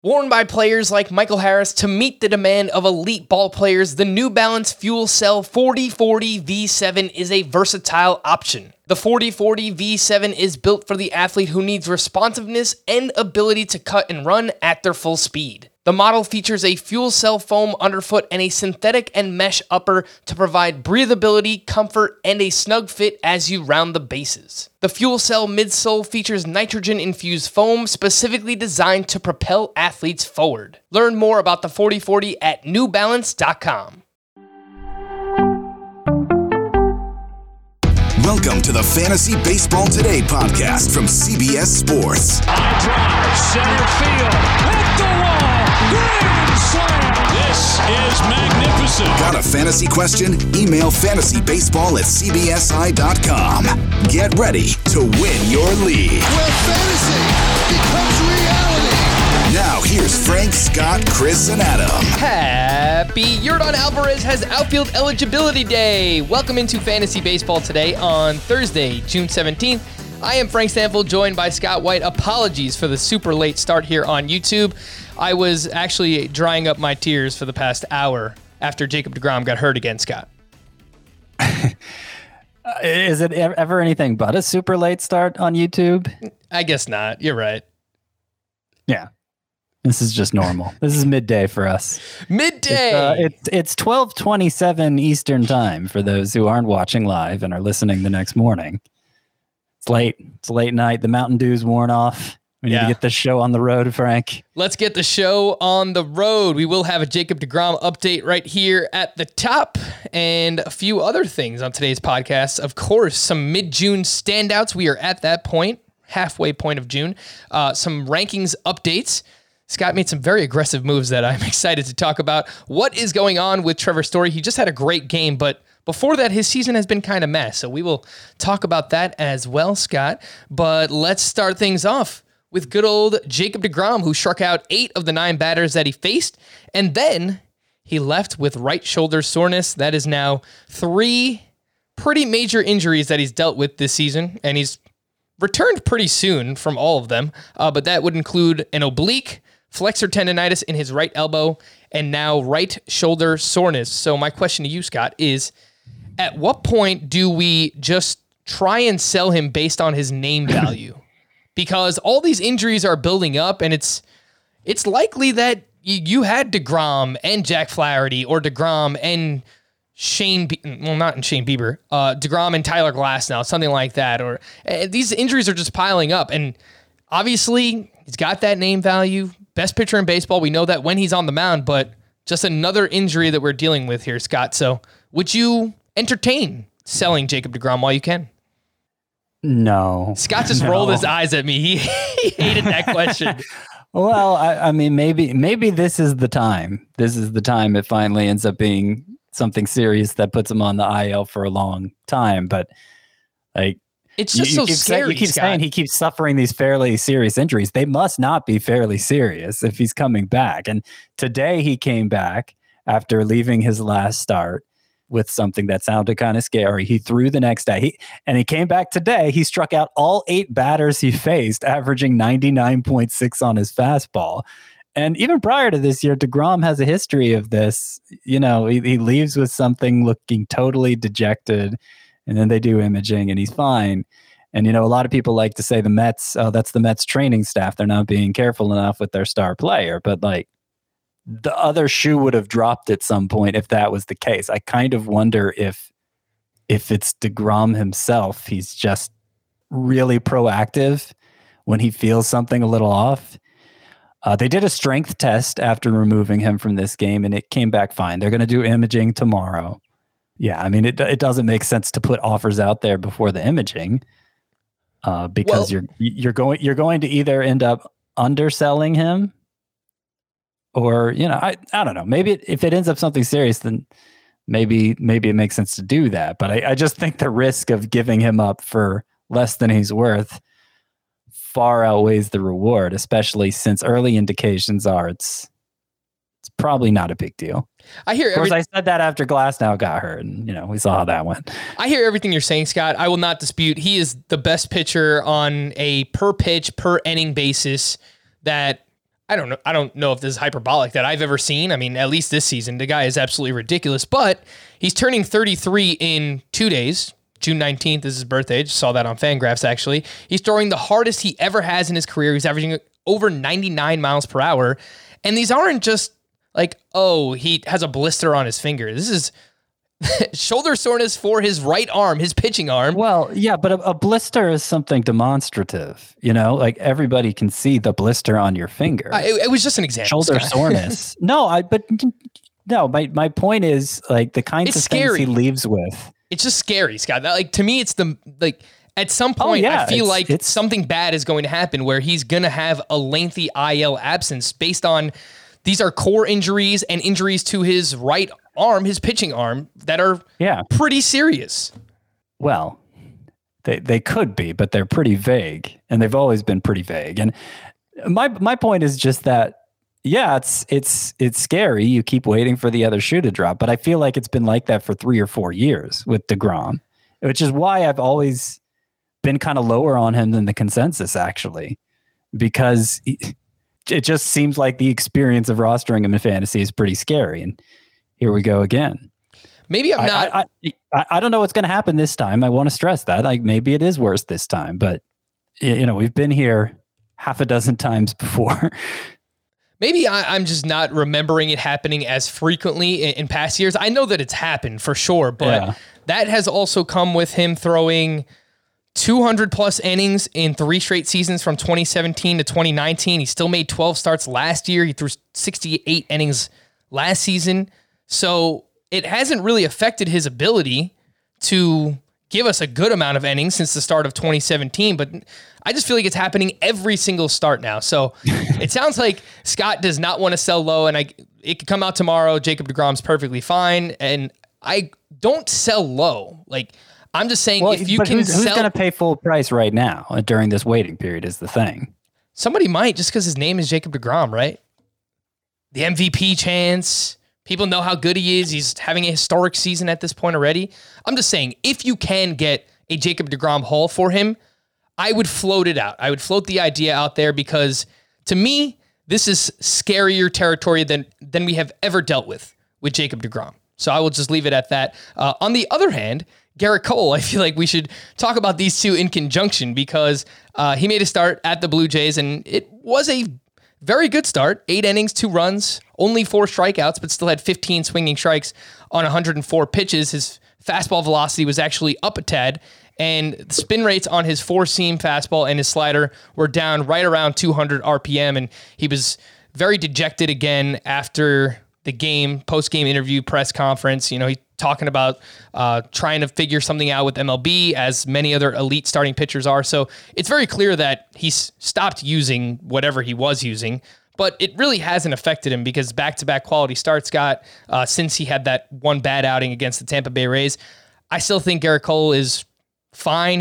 Worn by players like Michael Harris to meet the demand of elite ball players, the New Balance Fuel Cell 4040 V7 is a versatile option. The 4040 V7 is built for the athlete who needs responsiveness and ability to cut and run at their full speed. The model features a fuel cell foam underfoot and a synthetic and mesh upper to provide breathability, comfort, and a snug fit as you round the bases. The fuel cell midsole features nitrogen-infused foam specifically designed to propel athletes forward. Learn more about the 4040 at newbalance.com. Welcome to the Fantasy Baseball Today podcast from CBS Sports. High drive, center field, hit the wall, grand slam. This is magnificent. Got a fantasy question? Email fantasybaseball@cbsi.com. Get ready to win your league. Where fantasy becomes reality. Now here's Frank, Scott, Chris, and Adam. Happy Yordan Alvarez has outfield eligibility day. Welcome into Fantasy Baseball Today on Thursday, June 17th. I am Frank Stanfield, joined by Scott White. Apologies for the super late start here on YouTube. I was actually drying up my tears for the past hour after Jacob deGrom got hurt again, Scott. Is it ever anything but a super late start on YouTube? I guess not. You're right. Yeah. This is just normal. This is midday for us. Midday. It's 12:27 Eastern time for those who aren't watching live and are listening the next morning. It's late. It's a late night. The Mountain Dew's worn off. We need to get this show on the road, Frank. Let's get the show on the road. We will have a Jacob deGrom update right here at the top and a few other things on today's podcast. Of course, some mid-June standouts. We are at that point, halfway point of June. Some rankings updates. Scott made some very aggressive moves that I'm excited to talk about. What is going on with Trevor Story? He just had a great game, but before that, his season has been kind of mess. So we will talk about that as well, Scott. But let's start things off with good old Jacob deGrom, who struck out 8 of the 9 batters that he faced. And then he left with right shoulder soreness. That is now 3 pretty major injuries that he's dealt with this season. And he's returned pretty soon from all of them. But that would include an oblique, flexor tendonitis in his right elbow, and now right shoulder soreness. So my question to you, Scott, is at what point do we just try and sell him based on his name value? Because all these injuries are building up, and it's likely that you had deGrom and Jack Flaherty, or deGrom and not Shane Bieber, deGrom and Tyler Glasnow, something like that. Or these injuries are just piling up, and obviously he's got that name value. Best pitcher in baseball. We know that when he's on the mound, but just another injury that we're dealing with here, Scott. So would you entertain selling Jacob deGrom while you can? No. Scott just rolled his eyes at me. He hated that question. Well, I mean, maybe this is the time. This is the time it finally ends up being something serious that puts him on the IL for a long time. But like, it's just so scary. You keep saying he keeps suffering these fairly serious injuries. They must not be fairly serious if he's coming back. And today he came back after leaving his last start with something that sounded kind of scary. He threw the next day. He came back today. He struck out all 8 batters he faced, averaging 99.6 on his fastball. And even prior to this year, deGrom has a history of this. You know, he leaves with something looking totally dejected, and then they do imaging and he's fine. And, you know, a lot of people like to say the Mets, that's the Mets training staff. They're not being careful enough with their star player. But like, the other shoe would have dropped at some point if that was the case. I kind of wonder if it's deGrom himself. He's just really proactive when he feels something a little off. They did a strength test after removing him from this game, and it came back fine. They're going to do imaging tomorrow. Yeah, I mean, it doesn't make sense to put offers out there before the imaging, because you're going to either end up underselling him, or, you know, I don't know. Maybe if it ends up something serious, then maybe it makes sense to do that. But I just think the risk of giving him up for less than he's worth far outweighs the reward, especially since early indications are it's probably not a big deal. I hear. Of course, I said that after Glasnow got hurt, and you know we saw how that went. I hear everything you're saying, Scott. I will not dispute. He is the best pitcher on a per pitch, per inning basis that I don't know if this is hyperbolic that I've ever seen. I mean, at least this season, the guy is absolutely ridiculous, but he's turning 33 in 2 days. June 19th is his birthday. Just saw that on Fangraphs, actually. He's throwing the hardest he ever has in his career. He's averaging over 99 miles per hour. And these aren't just like, oh, he has a blister on his finger. This is shoulder soreness for his right arm, his pitching arm. Well, yeah, but a blister is something demonstrative, like everybody can see the blister on your finger. It was just an example. Shoulder soreness. No, my point is like the kinds of things he leaves with. It's just scary, Scott. To me, it's at some point, I feel like something bad is going to happen where he's going to have a lengthy IL absence based on these are core injuries and injuries to his right arm, his pitching arm, that are pretty serious. Well, they could be, but they're pretty vague, and they've always been pretty vague. And my point is just that, it's scary. You keep waiting for the other shoe to drop, but I feel like it's been like that for 3 or 4 years with DeGrom, which is why I've always been kind of lower on him than the consensus, actually, because it just seems like the experience of rostering him in fantasy is pretty scary. And here we go again. Maybe I'm not. I don't know what's going to happen this time. I want to stress that. Like maybe it is worse this time, but we've been here half a dozen times before. Maybe I'm just not remembering it happening as frequently in past years. I know that it's happened for sure, but that has also come with him throwing 200 plus innings in 3 straight seasons from 2017 to 2019. He still made 12 starts last year. He threw 68 innings last season. So it hasn't really affected his ability to give us a good amount of innings since the start of 2017, but I just feel like it's happening every single start now. So it sounds like Scott does not want to sell low, and it could come out tomorrow. Jacob deGrom's perfectly fine, and I don't sell low. Like, I'm just saying, if you can who's going to pay full price right now during this waiting period is the thing. Somebody might, just because his name is Jacob deGrom, right? The MVP chance. People know how good he is. He's having a historic season at this point already. I'm just saying, if you can get a Jacob deGrom haul for him, I would float it out. I would float the idea out there because, to me, this is scarier territory than we have ever dealt with Jacob deGrom. So I will just leave it at that. On the other hand, Gerrit Cole, I feel like we should talk about these two in conjunction because he made a start at the Blue Jays, and it was a very good start. 8 innings, 2 runs, only 4 strikeouts, but still had 15 swinging strikes on 104 pitches. His fastball velocity was actually up a tad, and the spin rates on his 4-seam fastball and his slider were down right around 200 RPM, and he was very dejected again after the game, post-game interview, press conference. He talking about trying to figure something out with MLB, as many other elite starting pitchers are. So it's very clear that he's stopped using whatever he was using, but it really hasn't affected him because back-to-back quality starts got since he had that one bad outing against the Tampa Bay Rays. I still think Gerrit Cole is fine.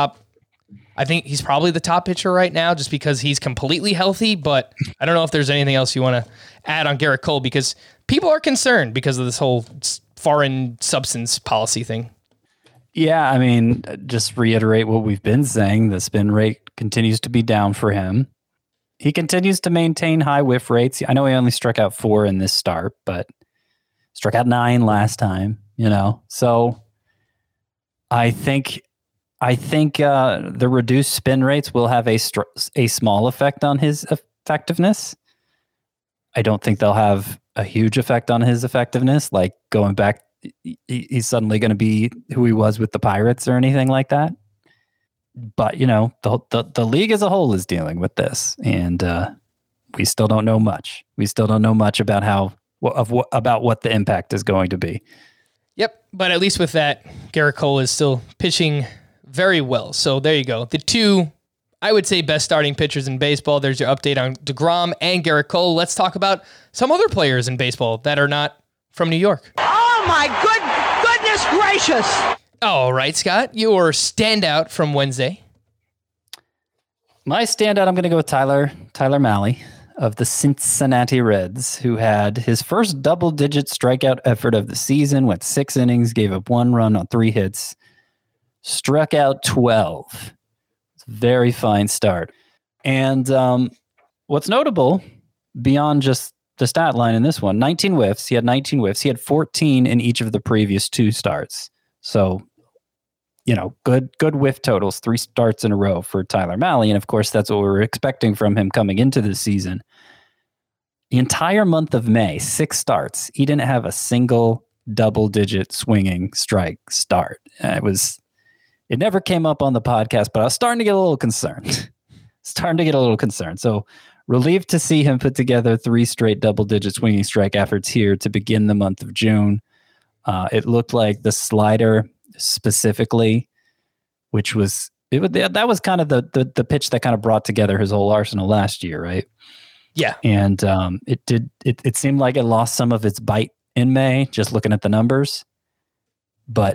I think he's probably the top pitcher right now just because he's completely healthy, but I don't know if there's anything else you want to add on Gerrit Cole because people are concerned because of this whole foreign substance policy thing. Yeah, I mean, just reiterate what we've been saying. The spin rate continues to be down for him. He continues to maintain high whiff rates. I know he only struck out 4 in this start, but struck out 9 last time, So I think the reduced spin rates will have a small effect on his effectiveness. I don't think they'll have a huge effect on his effectiveness, like going back, he's suddenly going to be who he was with the Pirates or anything like that. But, the league as a whole is dealing with this, and we still don't know much. We still don't know much about about what the impact is going to be. Yep, but at least with that, Gerrit Cole is still pitching very well. So there you go. The two, I would say, best starting pitchers in baseball. There's your update on DeGrom and Gerrit Cole. Let's talk about some other players in baseball that are not from New York. Oh my goodness gracious! All right, Scott, your standout from Wednesday. My standout, I'm going to go with Tyler Mahle of the Cincinnati Reds, who had his first double-digit strikeout effort of the season, went 6 innings, gave up 1 run on 3 hits, struck out 12. It's a very fine start. And what's notable beyond just the stat line in this one, 19 whiffs. He had 19 whiffs. He had 14 in each of the previous 2 starts. So, good whiff totals, 3 starts in a row for Tyler Mahle. And of course, that's what we were expecting from him coming into the season. The entire month of May, 6 starts, he didn't have a single double-digit swinging strike start. It never came up on the podcast, but I was starting to get a little concerned. So relieved to see him put together 3 straight double-digit swinging strike efforts here to begin the month of June. It looked like the slider specifically, that was kind of the pitch that kind of brought together his whole arsenal last year, right? Yeah. And it seemed like it lost some of its bite in May, just looking at the numbers. But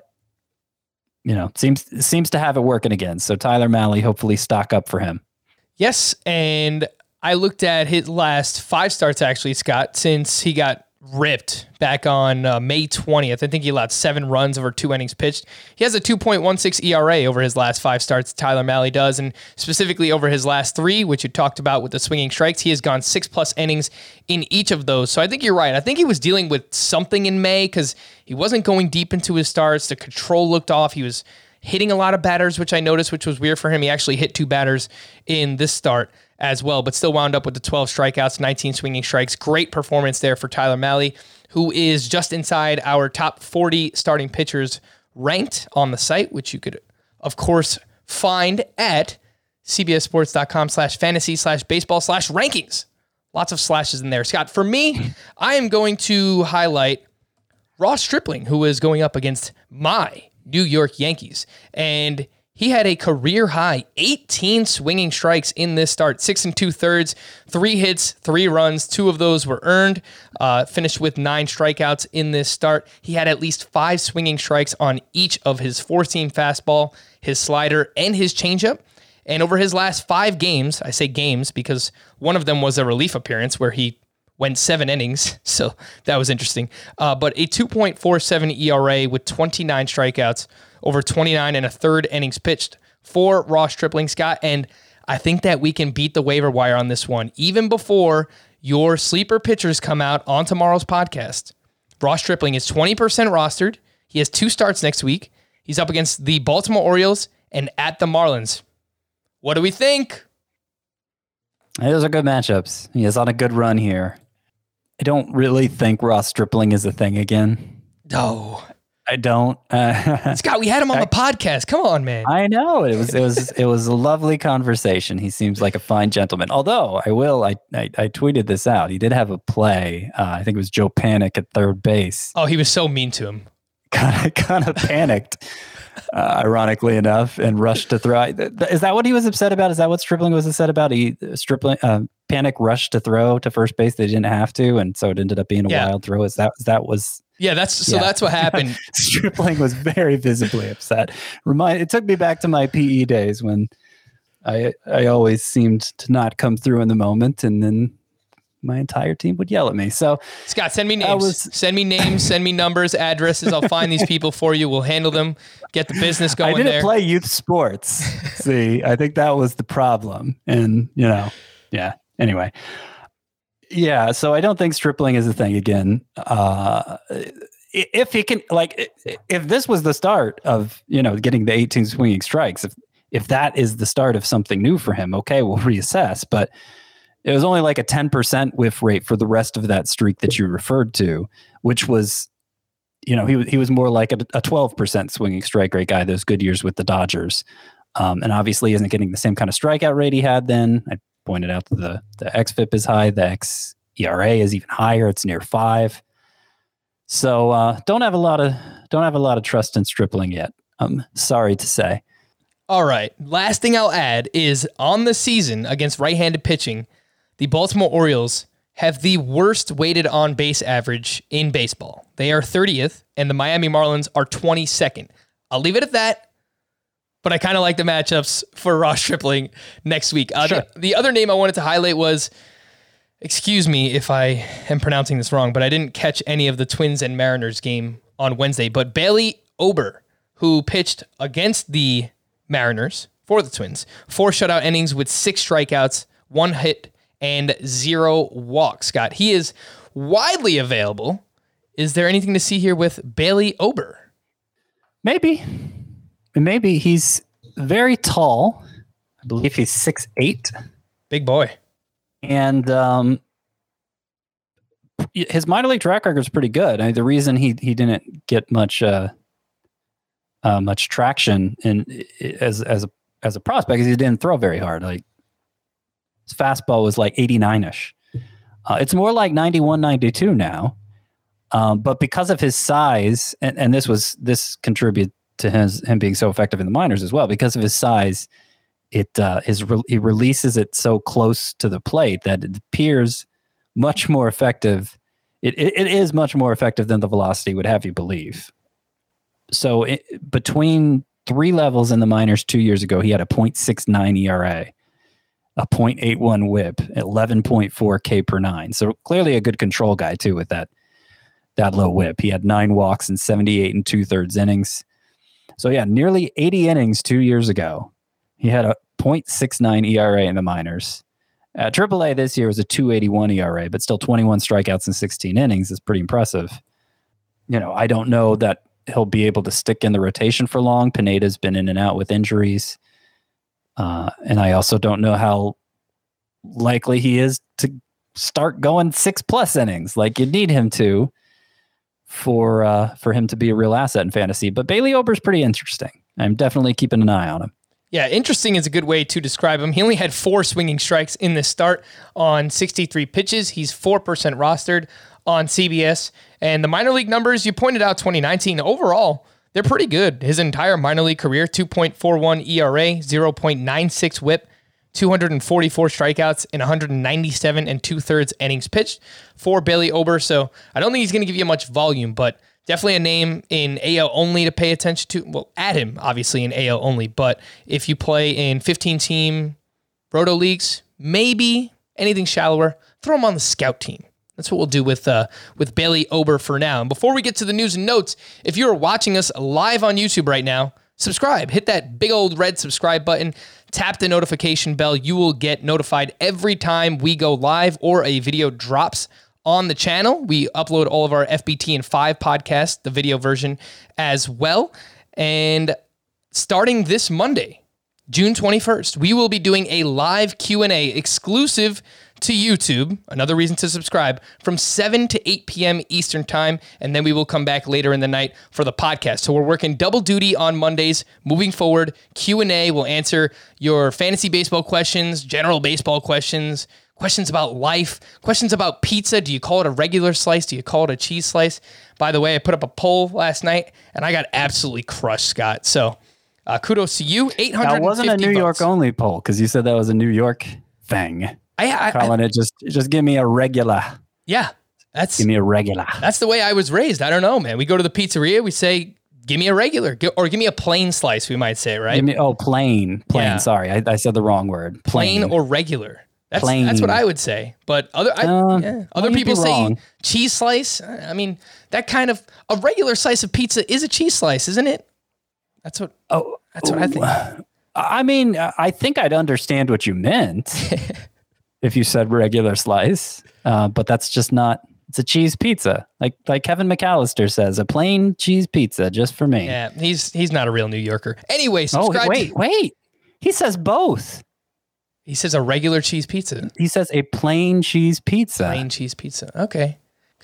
seems to have it working again. So Tyler Mahle, hopefully stock up for him. Yes, and I looked at his last 5 starts, actually, Scott, since he got ripped back on May 20th. I think he allowed 7 runs over 2 innings pitched. He has a 2.16 ERA over his last 5 starts, Tyler Mahle does, and specifically over his last 3, which you talked about with the swinging strikes, he has gone 6+ innings in each of those. So I think you're right. I think he was dealing with something in May because he wasn't going deep into his starts. The control looked off. He was hitting a lot of batters, which I noticed, which was weird for him. He actually hit 2 batters in this start as well, but still wound up with the 12 strikeouts, 19 swinging strikes. Great performance there for Tyler Mahle, who is just inside our top 40 starting pitchers ranked on the site, which you could, of course, find at cbssports.com/fantasy/baseball/rankings. Lots of slashes in there. Scott, for me, I am going to highlight Ross Stripling, who is going up against my New York Yankees. And he had a career-high 18 swinging strikes in this start, 6 2/3, 3 hits, 3 runs. 2 of those were earned, finished with 9 strikeouts in this start. He had at least 5 swinging strikes on each of his 4-seam fastball, his slider, and his changeup. And over his last 5 games, I say games because one of them was a relief appearance where he went 7 innings, so that was interesting. But a 2.47 ERA with 29 strikeouts over 29 1/3 innings pitched for Ross Stripling, Scott. And I think that we can beat the waiver wire on this one, even before your sleeper pitchers come out on tomorrow's podcast. Ross Stripling is 20% rostered. He has 2 starts next week. He's up against the Baltimore Orioles and at the Marlins. What do we think? Those are good matchups. He is on a good run here. I don't really think Ross Stripling is a thing again. No, I don't. Scott, we had him on the podcast. Come on, man. I know it was a lovely conversation. He seems like a fine gentleman. Although I tweeted this out. He did have a play. I think it was Joe Panic at third base. Oh, he was so mean to him. Kind of panicked, ironically enough, and rushed to throw. Is that what he was upset about? Is that what Stripling was upset about? Panic rushed to throw to first base. They didn't have to, and so it ended up being a wild throw. That's what happened. Stripling was very visibly upset. It took me back to my PE days when I always seemed to not come through in the moment, and then my entire team would yell at me. So Scott, send me names. Send me numbers, addresses. I'll find these people for you. We'll handle them. Get the business going. I didn't play youth sports. See, I think that was the problem. And anyway. Yeah, so I don't think Stripling is a thing again. If he can, if this was the start of, getting the 18 swinging strikes, if that is the start of something new for him, okay, we'll reassess. But it was only like a 10% whiff rate for the rest of that streak that you referred to, which was, he was more like a 12% swinging strike rate guy those good years with the Dodgers. And obviously isn't getting the same kind of strikeout rate he had then. I pointed out that the xFIP is high, the xERA is even higher. It's near 5. So don't have a lot of trust in Stripling yet. I'm sorry to say. All right. Last thing I'll add is on the season against right-handed pitching, the Baltimore Orioles have the worst weighted on base average in baseball. They are 30th, and the Miami Marlins are 22nd. I'll leave it at that, but I kind of like the matchups for Ross Stripling next week. Sure. The other name I wanted to highlight was, excuse me if I am pronouncing this wrong, but I didn't catch any of the Twins and Mariners game on Wednesday, but Bailey Ober, who pitched against the Mariners for the Twins, 4 shutout innings with 6 strikeouts, 1 hit, and 0 walks. Scott, he is widely available. Is there anything to see here with Bailey Ober? Maybe he's very tall. I believe he's 6'8". Big boy. And his minor league track record is pretty good. I mean, the reason he didn't get much traction as a prospect is he didn't throw very hard. Like his fastball was like 89ish. It's more like 91, 92 now. But because of his size, and this contributed to him being so effective in the minors as well. Because of his size, he releases it so close to the plate that it appears much more effective. It is much more effective than the velocity would have you believe. So between 3 levels in the minors 2 years ago, he had a .69 ERA, a .81 WHIP, 11.4 K per 9. So clearly a good control guy too with that low WHIP. He had 9 walks in 78 2/3 innings. So yeah, nearly 80 innings 2 years ago. He had a .69 ERA in the minors. AAA this year was a 2.81 ERA, but still 21 strikeouts in 16 innings is pretty impressive. I don't know that he'll be able to stick in the rotation for long. Pineda's been in and out with injuries. And I also don't know how likely he is to start going 6+ innings like you'd need him to for him to be a real asset in fantasy. But Bailey Ober's pretty interesting. I'm definitely keeping an eye on him. Yeah, interesting is a good way to describe him. He only had 4 swinging strikes in this start on 63 pitches. He's 4% rostered on CBS. And the minor league numbers, you pointed out 2019, overall, they're pretty good. His entire minor league career, 2.41 ERA, 0.96 WHIP, 244 strikeouts, and 197 2/3 innings pitched for Bailey Ober. So I don't think he's going to give you much volume, but definitely a name in AL only to pay attention to. Well, add him, obviously, in AL only. But if you play in 15-team roto leagues, maybe anything shallower, throw him on the scout team. That's what we'll do with Bailey Ober for now. And before we get to the news and notes, if you're watching us live on YouTube right now, subscribe. Hit that big old red subscribe button. Tap the notification bell. You will get notified every time we go live or a video drops on the channel. We upload all of our FBT and 5 podcasts, the video version as well. And starting this Monday, June 21st, we will be doing a live Q&A exclusive to YouTube, another reason to subscribe, from 7 to 8 p.m. Eastern time, and then we will come back later in the night for the podcast. So we're working double duty on Mondays. Moving forward, Q&A will answer your fantasy baseball questions, general baseball questions, questions about life, questions about pizza. Do you call it a regular slice? Do you call it a cheese slice? By the way, I put up a poll last night, and I got absolutely crushed, Scott. So kudos to you. 850 That wasn't a New York only poll, because you said that was a New York thing. Calling it just give me a regular. Yeah, give me a regular. That's the way I was raised. I don't know, man. We go to the pizzeria, we say, give me a regular, or give me a plain slice. We might say, right? Plain. Yeah. Sorry, I said the wrong word. Plain or regular. That's what I would say. But other people say cheese slice. I mean, that kind of a regular slice of pizza is a cheese slice, isn't it? That's what I think. I mean, I think I'd understand what you meant. If you said regular slice, but that's just not, it's a cheese pizza. Like Kevin McAllister says, a plain cheese pizza just for me. Yeah, he's not a real New Yorker. Anyway, subscribe. Wait. He says both. He says a regular cheese pizza. He says a plain cheese pizza. Plain cheese pizza. Okay.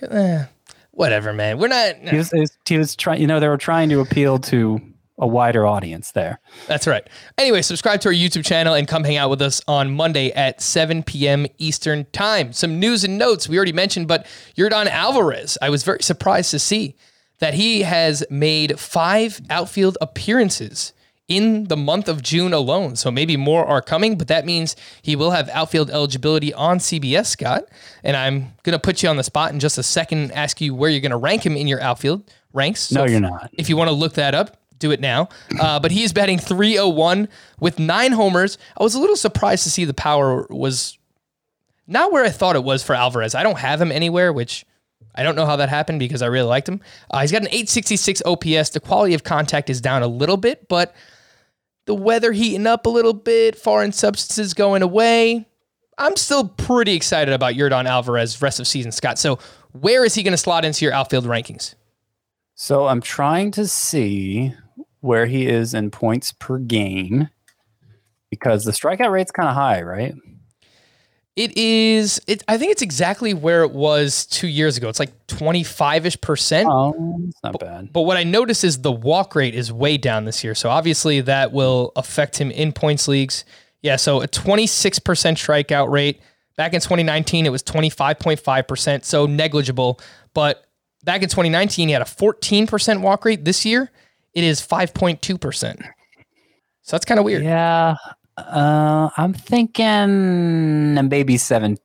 Whatever, man. We're not. He was trying, they were trying to appeal to a wider audience there. That's right. Anyway, subscribe to our YouTube channel and come hang out with us on Monday at 7 p.m. Eastern time. Some news and notes we already mentioned, but Yordan Alvarez, I was very surprised to see that he has made 5 outfield appearances in the month of June alone. So maybe more are coming, but that means he will have outfield eligibility on CBS, Scott. And I'm going to put you on the spot in just a second and ask you where you're going to rank him in your outfield ranks. So no, you're not. If you want to look that up, do it now. But he is batting .301 with 9 homers. I was a little surprised to see the power was not where I thought it was for Alvarez. I don't have him anywhere, which I don't know how that happened because I really liked him. He's got an .866 OPS. The quality of contact is down a little bit, but the weather heating up a little bit, foreign substances going away. I'm still pretty excited about Yordan Alvarez rest of season, Scott. So where is he going to slot into your outfield rankings? So I'm trying to see where he is in points per game because the strikeout rate's kind of high, right? It is. I think it's exactly where it was 2 years ago. It's like 25-ish%. Oh, it's not bad. But what I noticed is the walk rate is way down this year. So obviously that will affect him in points leagues. Yeah, so a 26% strikeout rate. Back in 2019, it was 25.5%, so negligible. But back in 2019, he had a 14% walk rate. This year, it is 5.2%. So that's kind of weird. Yeah. I'm thinking maybe 17th.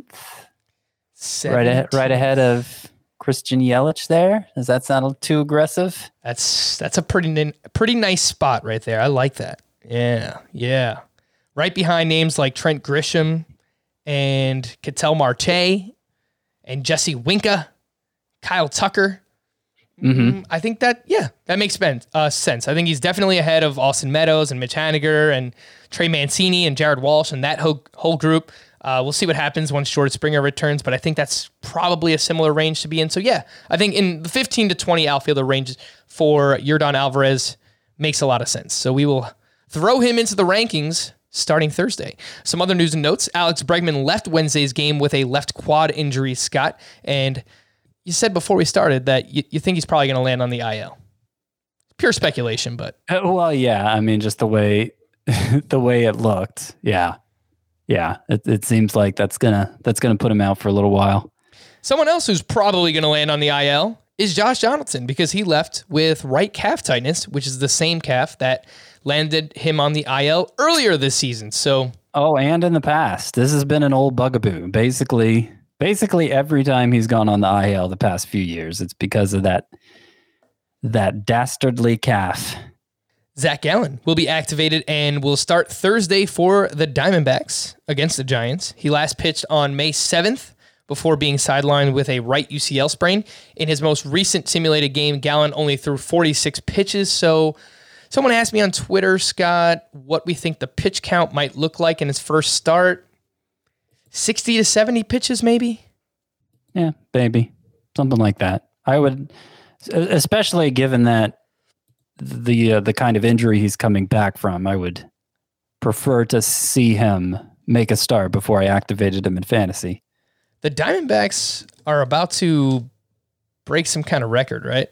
Right ahead of Christian Yelich there. Does that sound too aggressive? That's a pretty nice spot right there. I like that. Yeah. Right behind names like Trent Grisham and Ketel Marte and Jesse Winka, Kyle Tucker. Mm-hmm. I think that makes sense. I think he's definitely ahead of Austin Meadows and Mitch Haniger and Trey Mancini and Jared Walsh and that whole group. We'll see what happens once George Springer returns, but I think that's probably a similar range to be in. So yeah, I think in the 15 to 20 outfielder range for Yordan Alvarez makes a lot of sense. So we will throw him into the rankings starting Thursday. Some other news and notes. Alex Bregman left Wednesday's game with a left quad injury, Scott, and you said before we started that you think he's probably going to land on the IL. Pure speculation, but well, yeah. I mean, just the way it looked. Yeah. It seems like that's gonna put him out for a little while. Someone else who's probably going to land on the IL is Josh Donaldson because he left with right calf tightness, which is the same calf that landed him on the IL earlier this season. So, and in the past, this has been an old bugaboo. Basically every time he's gone on the IL the past few years, it's because of that dastardly calf. Zach Gallen will be activated and will start Thursday for the Diamondbacks against the Giants. He last pitched on May 7th before being sidelined with a right UCL sprain. In his most recent simulated game, Gallen only threw 46 pitches. So someone asked me on Twitter, Scott, what we think the pitch count might look like in his first start. 60 to 70 pitches, maybe? Yeah, maybe. Something like that. I would, especially given that the kind of injury he's coming back from, I would prefer to see him make a start before I activated him in fantasy. The Diamondbacks are about to break some kind of record, right?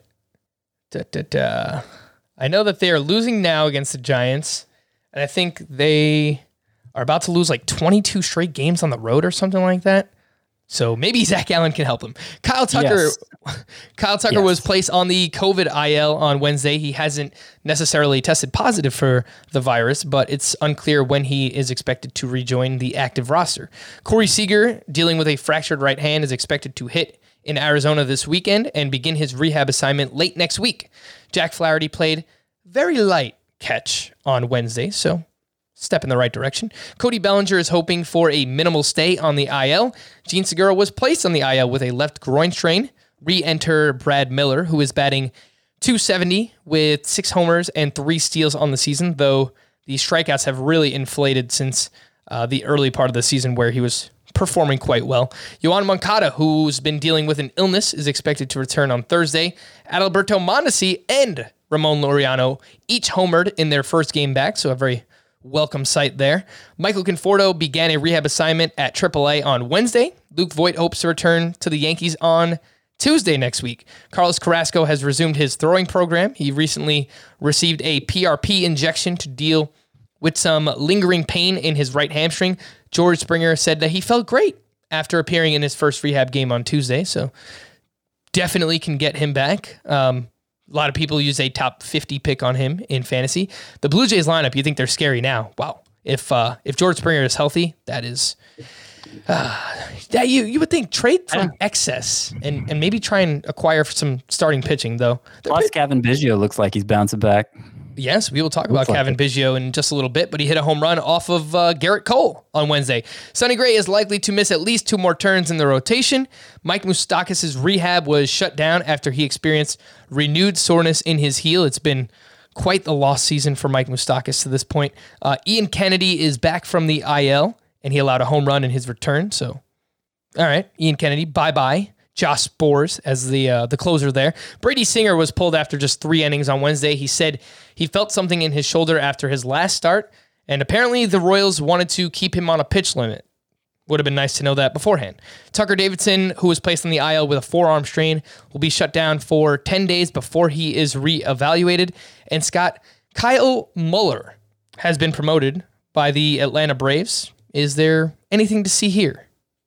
I know that they are losing now against the Giants, and I think they are about to lose like 22 straight games on the road or something like that. So maybe Zach Gallen can help him. Kyle Tucker was placed on the COVID IL on Wednesday. He hasn't necessarily tested positive for the virus, but it's unclear when he is expected to rejoin the active roster. Corey Seager, dealing with a fractured right hand, is expected to hit in Arizona this weekend and begin his rehab assignment late next week. Jack Flaherty played very light catch on Wednesday, so step in the right direction. Cody Bellinger is hoping for a minimal stay on the IL. Gene Segura was placed on the IL with a left groin strain. Re-enter Brad Miller, who is batting .270 with 6 homers and 3 steals on the season, though the strikeouts have really inflated since the early part of the season where he was performing quite well. Yoan Moncada, who's been dealing with an illness, is expected to return on Thursday. Adalberto Mondesi and Ramon Laureano each homered in their first game back, so a very welcome sight there. Michael Conforto began a rehab assignment at AAA on Wednesday. Luke Voit hopes to return to the Yankees on Tuesday next week. Carlos Carrasco has resumed his throwing program. He recently received a PRP injection to deal with some lingering pain in his right hamstring. George Springer said that he felt great after appearing in his first rehab game on Tuesday, so definitely can get him back. A lot of people use a top 50 pick on him in fantasy. The Blue Jays lineup, you think they're scary now. Wow. If George Springer is healthy, that is that you would think trade from excess and maybe try and acquire some starting pitching, though. Plus, Kevin Biggio looks like he's bouncing back. Yes, we will talk about Kevin Biggio in just a little bit, but he hit a home run off of Garrett Cole on Wednesday. Sonny Gray is likely to miss at least 2 more turns in the rotation. Mike Moustakas' rehab was shut down after he experienced renewed soreness in his heel. It's been quite the lost season for Mike Moustakas to this point. Ian Kennedy is back from the IL, and he allowed a home run in his return. So, all right, Ian Kennedy, bye-bye. Josh Sborz as the closer there. Brady Singer was pulled after just 3 innings on Wednesday. He said he felt something in his shoulder after his last start, and apparently the Royals wanted to keep him on a pitch limit. Would have been nice to know that beforehand. Tucker Davidson, who was placed on the IL with a forearm strain, will be shut down for 10 days before he is reevaluated. And Scott, Kyle Muller has been promoted by the Atlanta Braves. Is there anything to see here?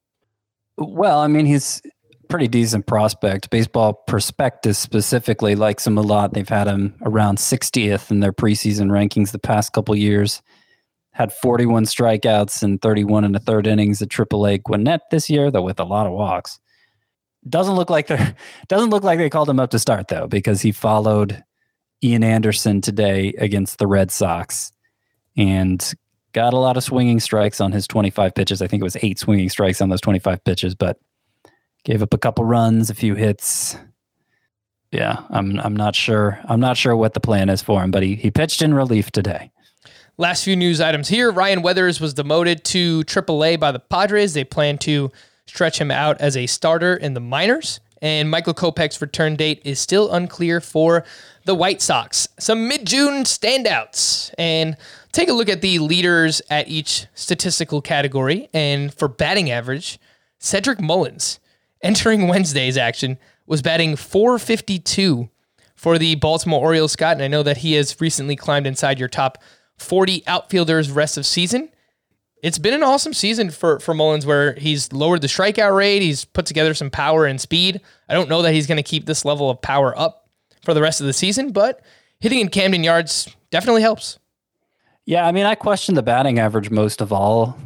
Well, I mean, he's a pretty decent prospect. Baseball Prospectus specifically likes him a lot. They've had him around 60th in their preseason rankings the past couple years. Had 41 strikeouts and 31 in the third innings at AAA Gwinnett this year, though with a lot of walks. Doesn't look like they called him up to start though, because he followed Ian Anderson today against the Red Sox and got a lot of swinging strikes on his 25 pitches. I think it was 8 swinging strikes on those 25 pitches, but gave up a couple runs, a few hits. Yeah, I'm not sure. I'm not sure what the plan is for him, but he pitched in relief today. Last few news items here. Ryan Weathers was demoted to AAA by the Padres. They plan to stretch him out as a starter in the minors. And Michael Kopech's return date is still unclear for the White Sox. Some mid-June standouts. And take a look at the leaders at each statistical category. And for batting average, Cedric Mullins, entering Wednesday's action, was batting .452 for the Baltimore Orioles, Scott. And I know that he has recently climbed inside your top 40 outfielders rest of season. It's been an awesome season for Mullins, where he's lowered the strikeout rate. He's put together some power and speed. I don't know that he's going to keep this level of power up for the rest of the season, but hitting in Camden Yards definitely helps. Yeah, I mean, I question the batting average most of all.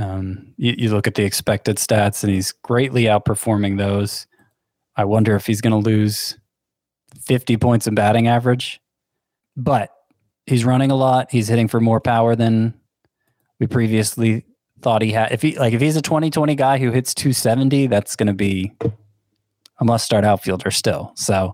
You look at the expected stats, and he's greatly outperforming those. I wonder if he's going to lose 50 points in batting average, but he's running a lot. He's hitting for more power than we previously thought he had. If he's a 2020 guy who hits 270, that's going to be a must-start outfielder still. So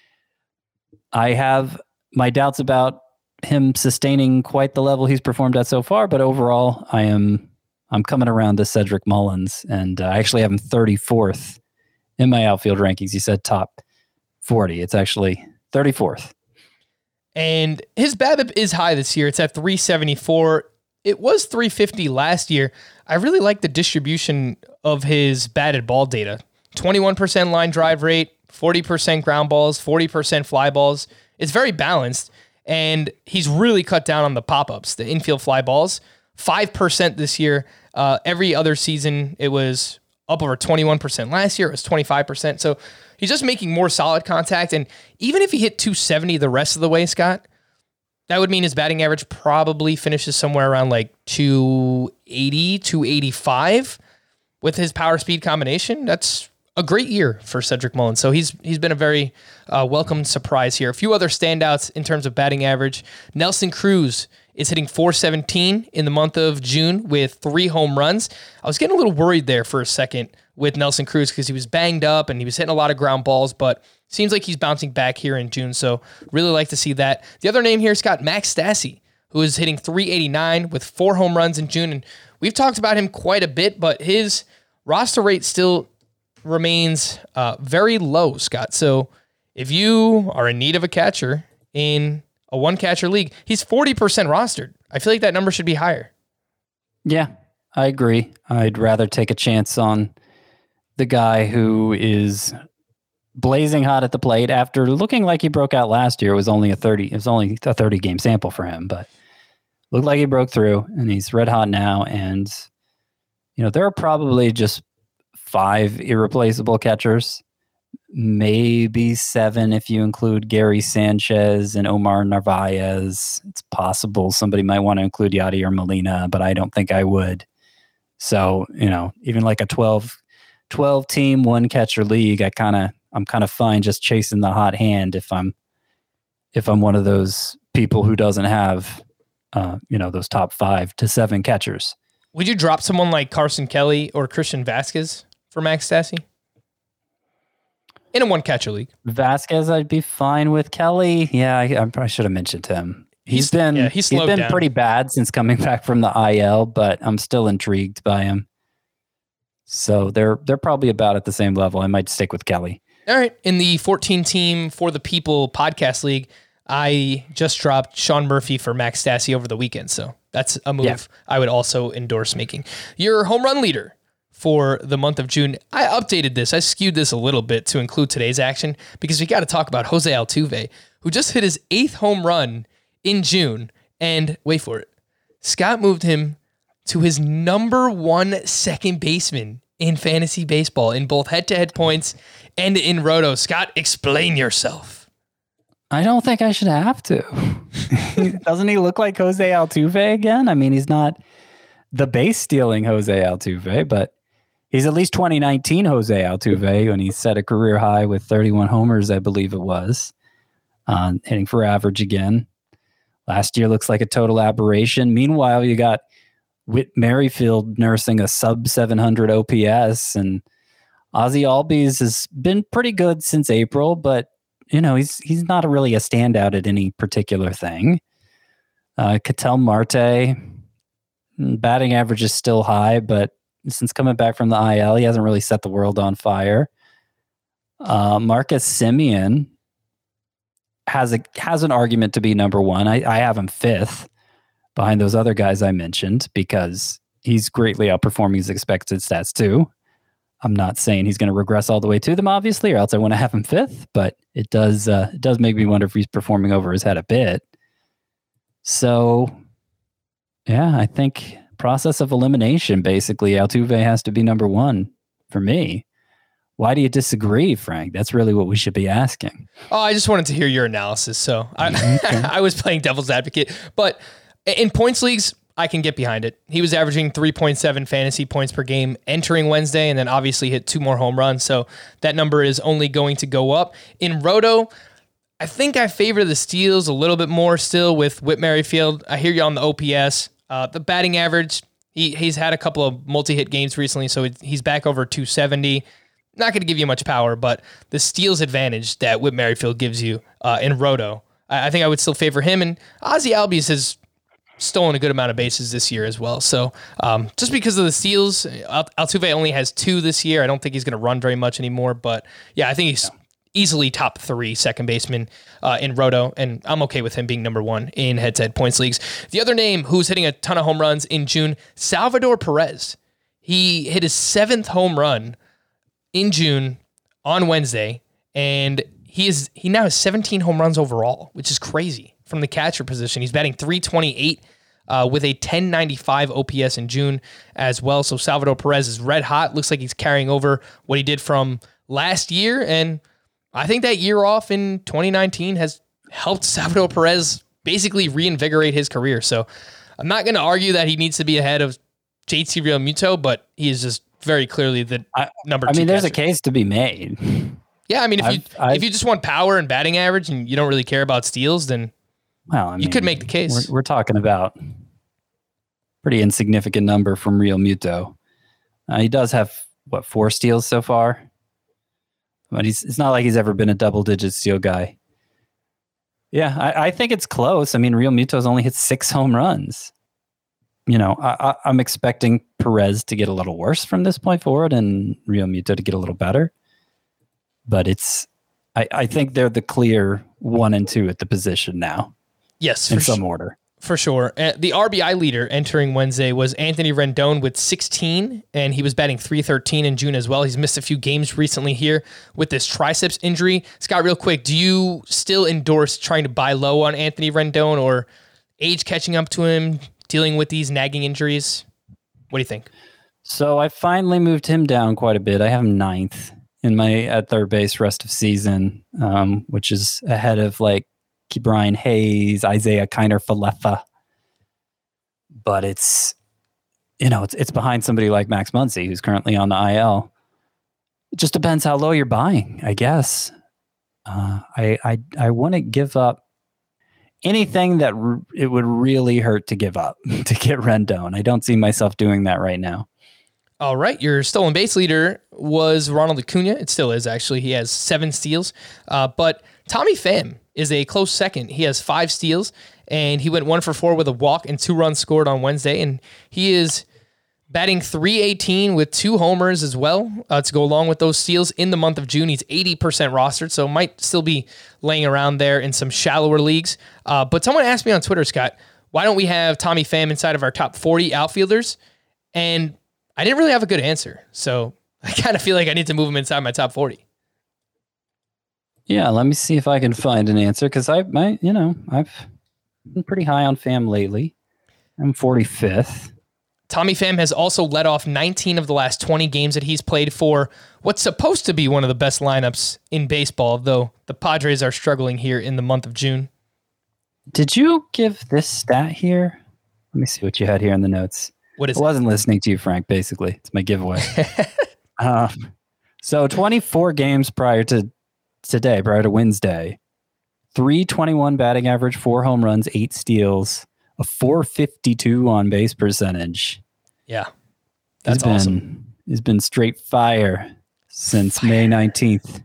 I have my doubts about him sustaining quite the level he's performed at so far, but overall, I'm coming around to Cedric Mullins, and I actually have him 34th in my outfield rankings. You said top 40. It's actually 34th. And his BABIP is high this year. It's at 374. It was 350 last year. I really like the distribution of his batted ball data. 21% line drive rate, 40% ground balls, 40% fly balls. It's very balanced, and he's really cut down on the pop-ups, the infield fly balls. 5% this year. Every other season, it was up over 21%. Last year, it was 25%. So he's just making more solid contact. And even if he hit 270 the rest of the way, Scott, that would mean his batting average probably finishes somewhere around like 280, 285 with his power speed combination. That's a great year for Cedric Mullins. So he's been a very welcome surprise here. A few other standouts in terms of batting average. Nelson Cruz is hitting .417 in the month of June with 3 home runs. I was getting a little worried there for a second with Nelson Cruz because he was banged up and he was hitting a lot of ground balls, but seems like he's bouncing back here in June, so really like to see that. The other name here, Scott, Max Stassi, who is hitting .389 with 4 home runs in June, and we've talked about him quite a bit, but his roster rate still remains very low, Scott. So if you are in need of a catcher in a one-catcher league, he's 40% rostered. I feel like that number should be higher. Yeah, I agree. I'd rather take a chance on the guy who is blazing hot at the plate after looking like he broke out last year. It was only a 30 game sample for him, but looked like he broke through, and he's red hot now. And there are probably just 5 irreplaceable catchers, maybe 7 if you include Gary Sanchez and Omar Narvaez. It's possible somebody might want to include Yadier Molina, but I don't think I would. So, even like a 12 team one catcher league, I'm kind of fine just chasing the hot hand if I'm one of those people who doesn't have those top 5 to 7 catchers. Would you drop someone like Carson Kelly or Christian Vasquez for Max Stassi in a one catcher league? Vasquez, I'd be fine with. Kelly, yeah, I probably should have mentioned him. He's been down. pretty bad since coming back from the IL, but I'm still intrigued by him. So they're probably about at the same level. I might stick with Kelly. All right. In the 14-team For the People podcast league, I just dropped Sean Murphy for Max Stassi over the weekend. So that's a move I would also endorse making. Your home run leader for the month of June. I updated this. I skewed this a little bit to include today's action because we got to talk about Jose Altuve, who just hit his 8th home run in June. And wait for it. Scott moved him to his number 1 second baseman in fantasy baseball in both head-to-head points and in Roto. Scott, explain yourself. I don't think I should have to. Doesn't he look like Jose Altuve again? I mean, he's not the base stealing Jose Altuve, but he's at least 2019 Jose Altuve when he set a career high with 31 homers, I believe it was, hitting for average again. Last year looks like a total aberration. Meanwhile, you got Whit Merrifield nursing a sub 700 OPS, and Ozzie Albies has been pretty good since April, but he's not really a standout at any particular thing. Ketel Marte, batting average is still high, but since coming back from the IL, he hasn't really set the world on fire. Marcus Semien has an argument to be number 1. I have him 5th behind those other guys I mentioned because he's greatly outperforming his expected stats too. I'm not saying he's going to regress all the way to them, obviously, or else I want to have him 5th, but it does make me wonder if he's performing over his head a bit. So, yeah, I think process of elimination, basically, Altuve has to be number 1 for me. Why do you disagree, Frank? That's really what we should be asking. Oh, I just wanted to hear your analysis. So I was playing devil's advocate, but in points leagues, I can get behind it. He was averaging 3.7 fantasy points per game entering Wednesday, and then obviously hit 2 more home runs. So that number is only going to go up. In Roto, I think I favor the steals a little bit more still with Whit Merrifield. I hear you on the OPS. The batting average, he's had a couple of multi-hit games recently, so he's back over 270. Not going to give you much power, but the steals advantage that Whit Merrifield gives you in Roto, I think I would still favor him. And Ozzie Albies has stolen a good amount of bases this year as well. So just because of the steals, Altuve only has 2 this year. I don't think he's going to run very much anymore. But yeah, I think he's easily top 3 second baseman in Roto, and I'm okay with him being number 1 in head-to-head points leagues. The other name who's hitting a ton of home runs in June, Salvador Perez. He hit his 7th home run in June on Wednesday, and he now has 17 home runs overall, which is crazy. From the catcher position, he's batting .328 with a 1095 OPS in June as well. So Salvador Perez is red hot. Looks like he's carrying over what he did from last year, and I think that year off in 2019 has helped Salvador Perez basically reinvigorate his career. So I'm not going to argue that he needs to be ahead of JT Realmuto, but he is just very clearly the number 2. I mean, there's a case to be made. Yeah, I mean, if you just want power and batting average and you don't really care about steals, then you could make the case. We're talking about pretty insignificant number from Realmuto. He does have, 4 steals so far? But it's not like he's ever been a double-digit steal guy. Yeah, I think it's close. I mean, Realmuto's only hit 6 home runs. I'm expecting Perez to get a little worse from this point forward and Realmuto to get a little better. But I think they're the clear 1 and 2 at the position now. Yes, in some order. For sure. The RBI leader entering Wednesday was Anthony Rendon with 16, and he was batting .313 in June as well. He's missed a few games recently here with this triceps injury. Scott, real quick, do you still endorse trying to buy low on Anthony Rendon, or age catching up to him, dealing with these nagging injuries? What do you think? So I finally moved him down quite a bit. I have him 9th at third base rest of season, which is ahead of Brian Hayes, Isaiah Kiner-Falefa. But it's behind somebody like Max Muncy, who's currently on the IL. It just depends how low you're buying, I guess. I wouldn't give up anything that it would really hurt to give up to get Rendon. I don't see myself doing that right now. All right, your stolen base leader was Ronald Acuna. It still is, actually. He has 7 steals. But Tommy Pham is a close second. He has 5 steals, and he went 1 for 4 with a walk and 2 runs scored on Wednesday, and he is batting .318 with 2 homers as well to go along with those steals in the month of June. He's 80% rostered, so might still be laying around there in some shallower leagues. But someone asked me on Twitter, Scott, why don't we have Tommy Pham inside of our top 40 outfielders? And I didn't really have a good answer, so I kind of feel like I need to move him inside my top 40. Yeah, let me see if I can find an answer, because I've been pretty high on Pham lately. I'm 45th. Tommy Pham has also led off 19 of the last 20 games that he's played for what's supposed to be one of the best lineups in baseball, though the Padres are struggling here in the month of June. Did you give this stat here? Let me see what you had here in the notes. What is it? I wasn't listening to you, Frank, basically. It's my giveaway. So 24 games prior to today, prior to Wednesday, .321 batting average, 4 home runs, 8 steals, a .452 on base percentage. Yeah, that's awesome. He's been straight fire since May 19th.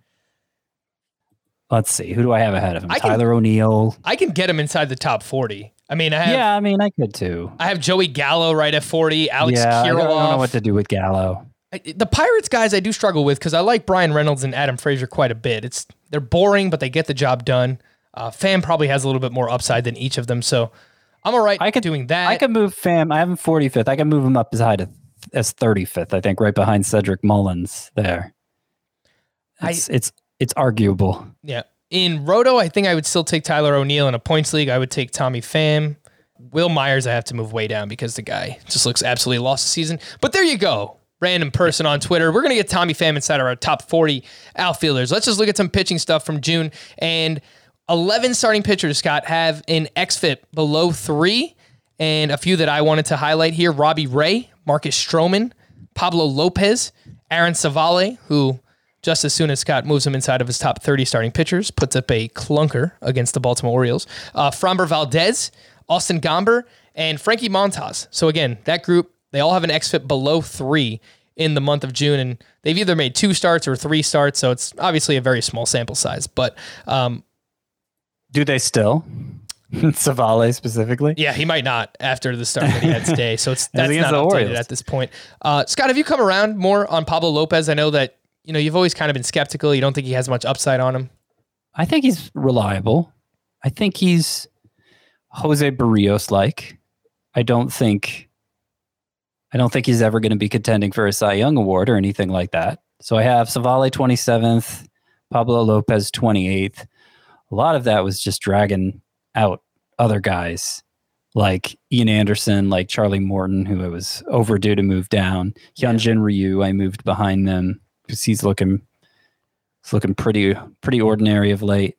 Let's see. Who do I have ahead of him? Tyler O'Neill. I can get him inside the top 40. I mean, I could too. I have Joey Gallo right at 40. Alex Kirilloff. I don't know what to do with Gallo. The Pirates guys I do struggle with because I like Brian Reynolds and Adam Frazier quite a bit. They're boring, but they get the job done. Pham probably has a little bit more upside than each of them, so I'm all right doing that. I could move Pham. I have him 45th. I can move him up as high as 35th, I think, right behind Cedric Mullins there. It's arguable. Yeah. In Roto, I think I would still take Tyler O'Neill. In a points league, I would take Tommy Pham. Will Myers, I have to move way down because the guy just looks absolutely lost this season. But there you go. Random person on Twitter. We're going to get Tommy Pham inside of our top 40 outfielders. Let's just look at some pitching stuff from June. And 11 starting pitchers, Scott, have an xFIP below 3. And a few that I wanted to highlight here: Robbie Ray, Marcus Stroman, Pablo Lopez, Aaron Savale, who just as soon as Scott moves him inside of his top 30 starting pitchers, puts up a clunker against the Baltimore Orioles. Framber Valdez, Austin Gomber, and Frankie Montas. So again, that group, they all have an xFIP below 3 in the month of June, and they've either made 2 starts or 3 starts, so it's obviously a very small sample size. But do they still? Savale specifically? Yeah, he might not after the start that he had today, so that's not updated at this point. Scott, have you come around more on Pablo Lopez? I know that you've always kind of been skeptical. You don't think he has much upside on him? I think he's reliable. I think he's Jose Barrios-like. I don't think he's ever going to be contending for a Cy Young award or anything like that. So I have Savale 27th, Pablo Lopez 28th. A lot of that was just dragging out other guys like Ian Anderson, like Charlie Morton, who I was overdue to move down. Hyunjin Ryu, I moved behind them because he's looking pretty ordinary of late.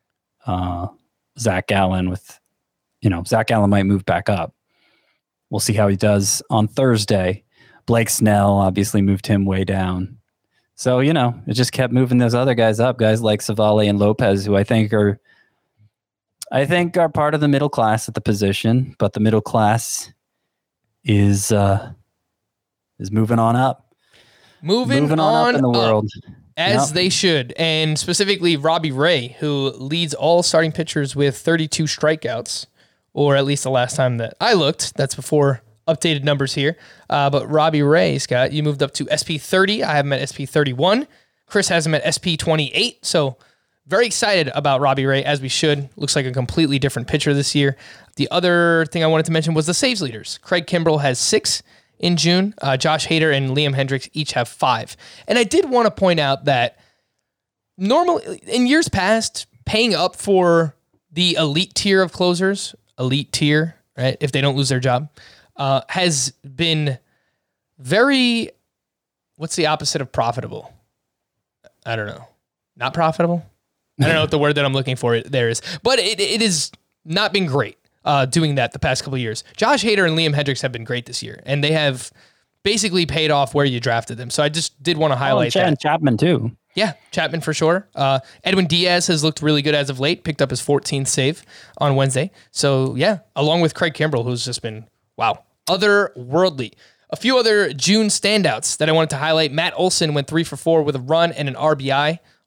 Zach Gallen Zach Gallen might move back up. We'll see how he does on Thursday. Blake Snell obviously moved him way down. So, it just kept moving those other guys up, guys like Savale and Lopez, who I think are part of the middle class at the position, but the middle class is moving on up. Moving on up in the world. As they should. And specifically Robbie Ray, who leads all starting pitchers with 32 strikeouts, or at least the last time that I looked. That's before updated numbers here. But Robbie Ray, Scott, you moved up to SP 30. I have him at SP 31. Chris has him at SP 28. So very excited about Robbie Ray, as we should. Looks like a completely different pitcher this year. The other thing I wanted to mention was the saves leaders. Craig Kimbrell has 6 in June. Josh Hader and Liam Hendricks each have 5. And I did want to point out that normally in years past, paying up for the elite tier of closers, right, if they don't lose their job, has been very, what's the opposite of profitable? I don't know. Not profitable? I don't know what the word that I'm looking for there is. But it has not been great doing that the past couple of years. Josh Hader and Liam Hendricks have been great this year, and they have basically paid off where you drafted them. So I just did want to highlight that. And Chapman too. Yeah, Chapman for sure. Edwin Diaz has looked really good as of late, picked up his 14th save on Wednesday. So yeah, along with Craig Kimbrell, who's just been, wow, otherworldly. A few other June standouts that I wanted to highlight. Matt Olson went 3 for 4 with a run and an RBI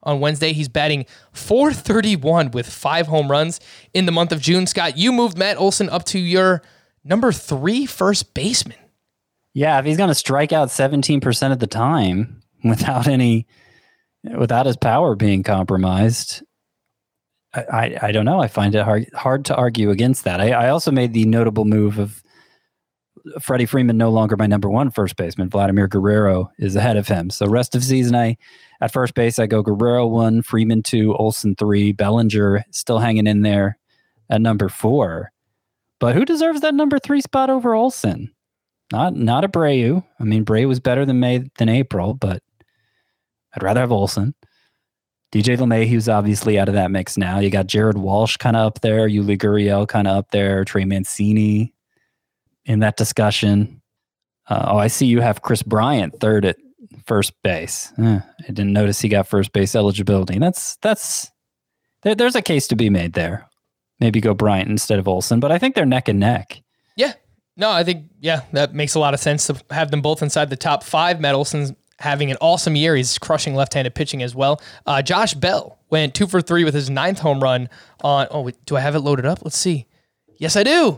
on Wednesday. He's batting .431 with 5 home runs in the month of June. Scott, you moved Matt Olson up to your number 3 first baseman. Yeah, if he's going to strike out 17% of the time without his power being compromised, I don't know. I find it hard to argue against that. I also made the notable move of Freddie Freeman no longer my number 1 first baseman. Vladimir Guerrero is ahead of him. So rest of season, at first base, I go Guerrero 1, Freeman 2, Olson 3, Bellinger still hanging in there at number 4. But who deserves that number 3 spot over Olson? Not Abreu. I mean, Abreu was better than April, but I'd rather have Olson. DJ LeMahieu's obviously out of that mix now. You got Jared Walsh kind of up there, Yuli Gurriel kind of up there, Trey Mancini in that discussion. I see you have Chris Bryant third at first base. I didn't notice he got first base eligibility. There's a case to be made there. Maybe go Bryant instead of Olson, but I think they're neck and neck. Yeah. No, I think, that makes a lot of sense to have them both inside the top 5. Matt Olson's having an awesome year. He's crushing left-handed pitching as well. Josh Bell went 2 for 3 with his 9th home run on, do I have it loaded up? Let's see. Yes, I do.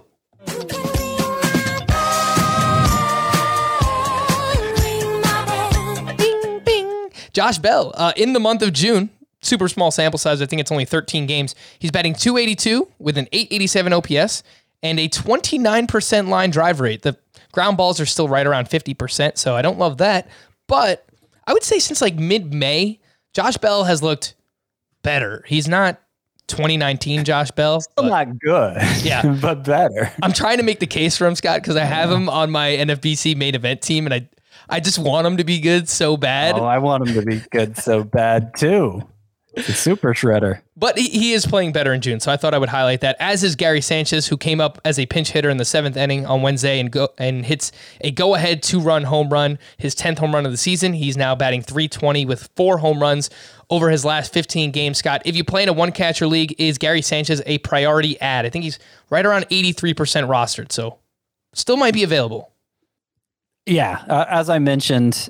Bing, bing. Josh Bell, in the month of June, super small sample size. I think it's only 13 games. He's batting .282 with an .887 OPS and a 29% line drive rate. The ground balls are still right around 50%, so I don't love that. But I would say since like mid-May, Josh Bell has looked better. He's not 2019 Josh Bell. Still not good, but better. I'm trying to make the case for him, Scott, because I have him on my NFBC main event team, and I just want him to be good so bad. Oh, I want him to be good so bad too. It's a super shredder. But he is playing better in June, so I thought I would highlight that, as is Gary Sanchez, who came up as a pinch hitter in the 7th inning on Wednesday and hits a go-ahead 2-run home run, his 10th home run of the season. He's now batting .320 with 4 home runs over his last 15 games. Scott, if you play in a one-catcher league, is Gary Sanchez a priority add? I think he's right around 83% rostered, so still might be available. Yeah, as I mentioned,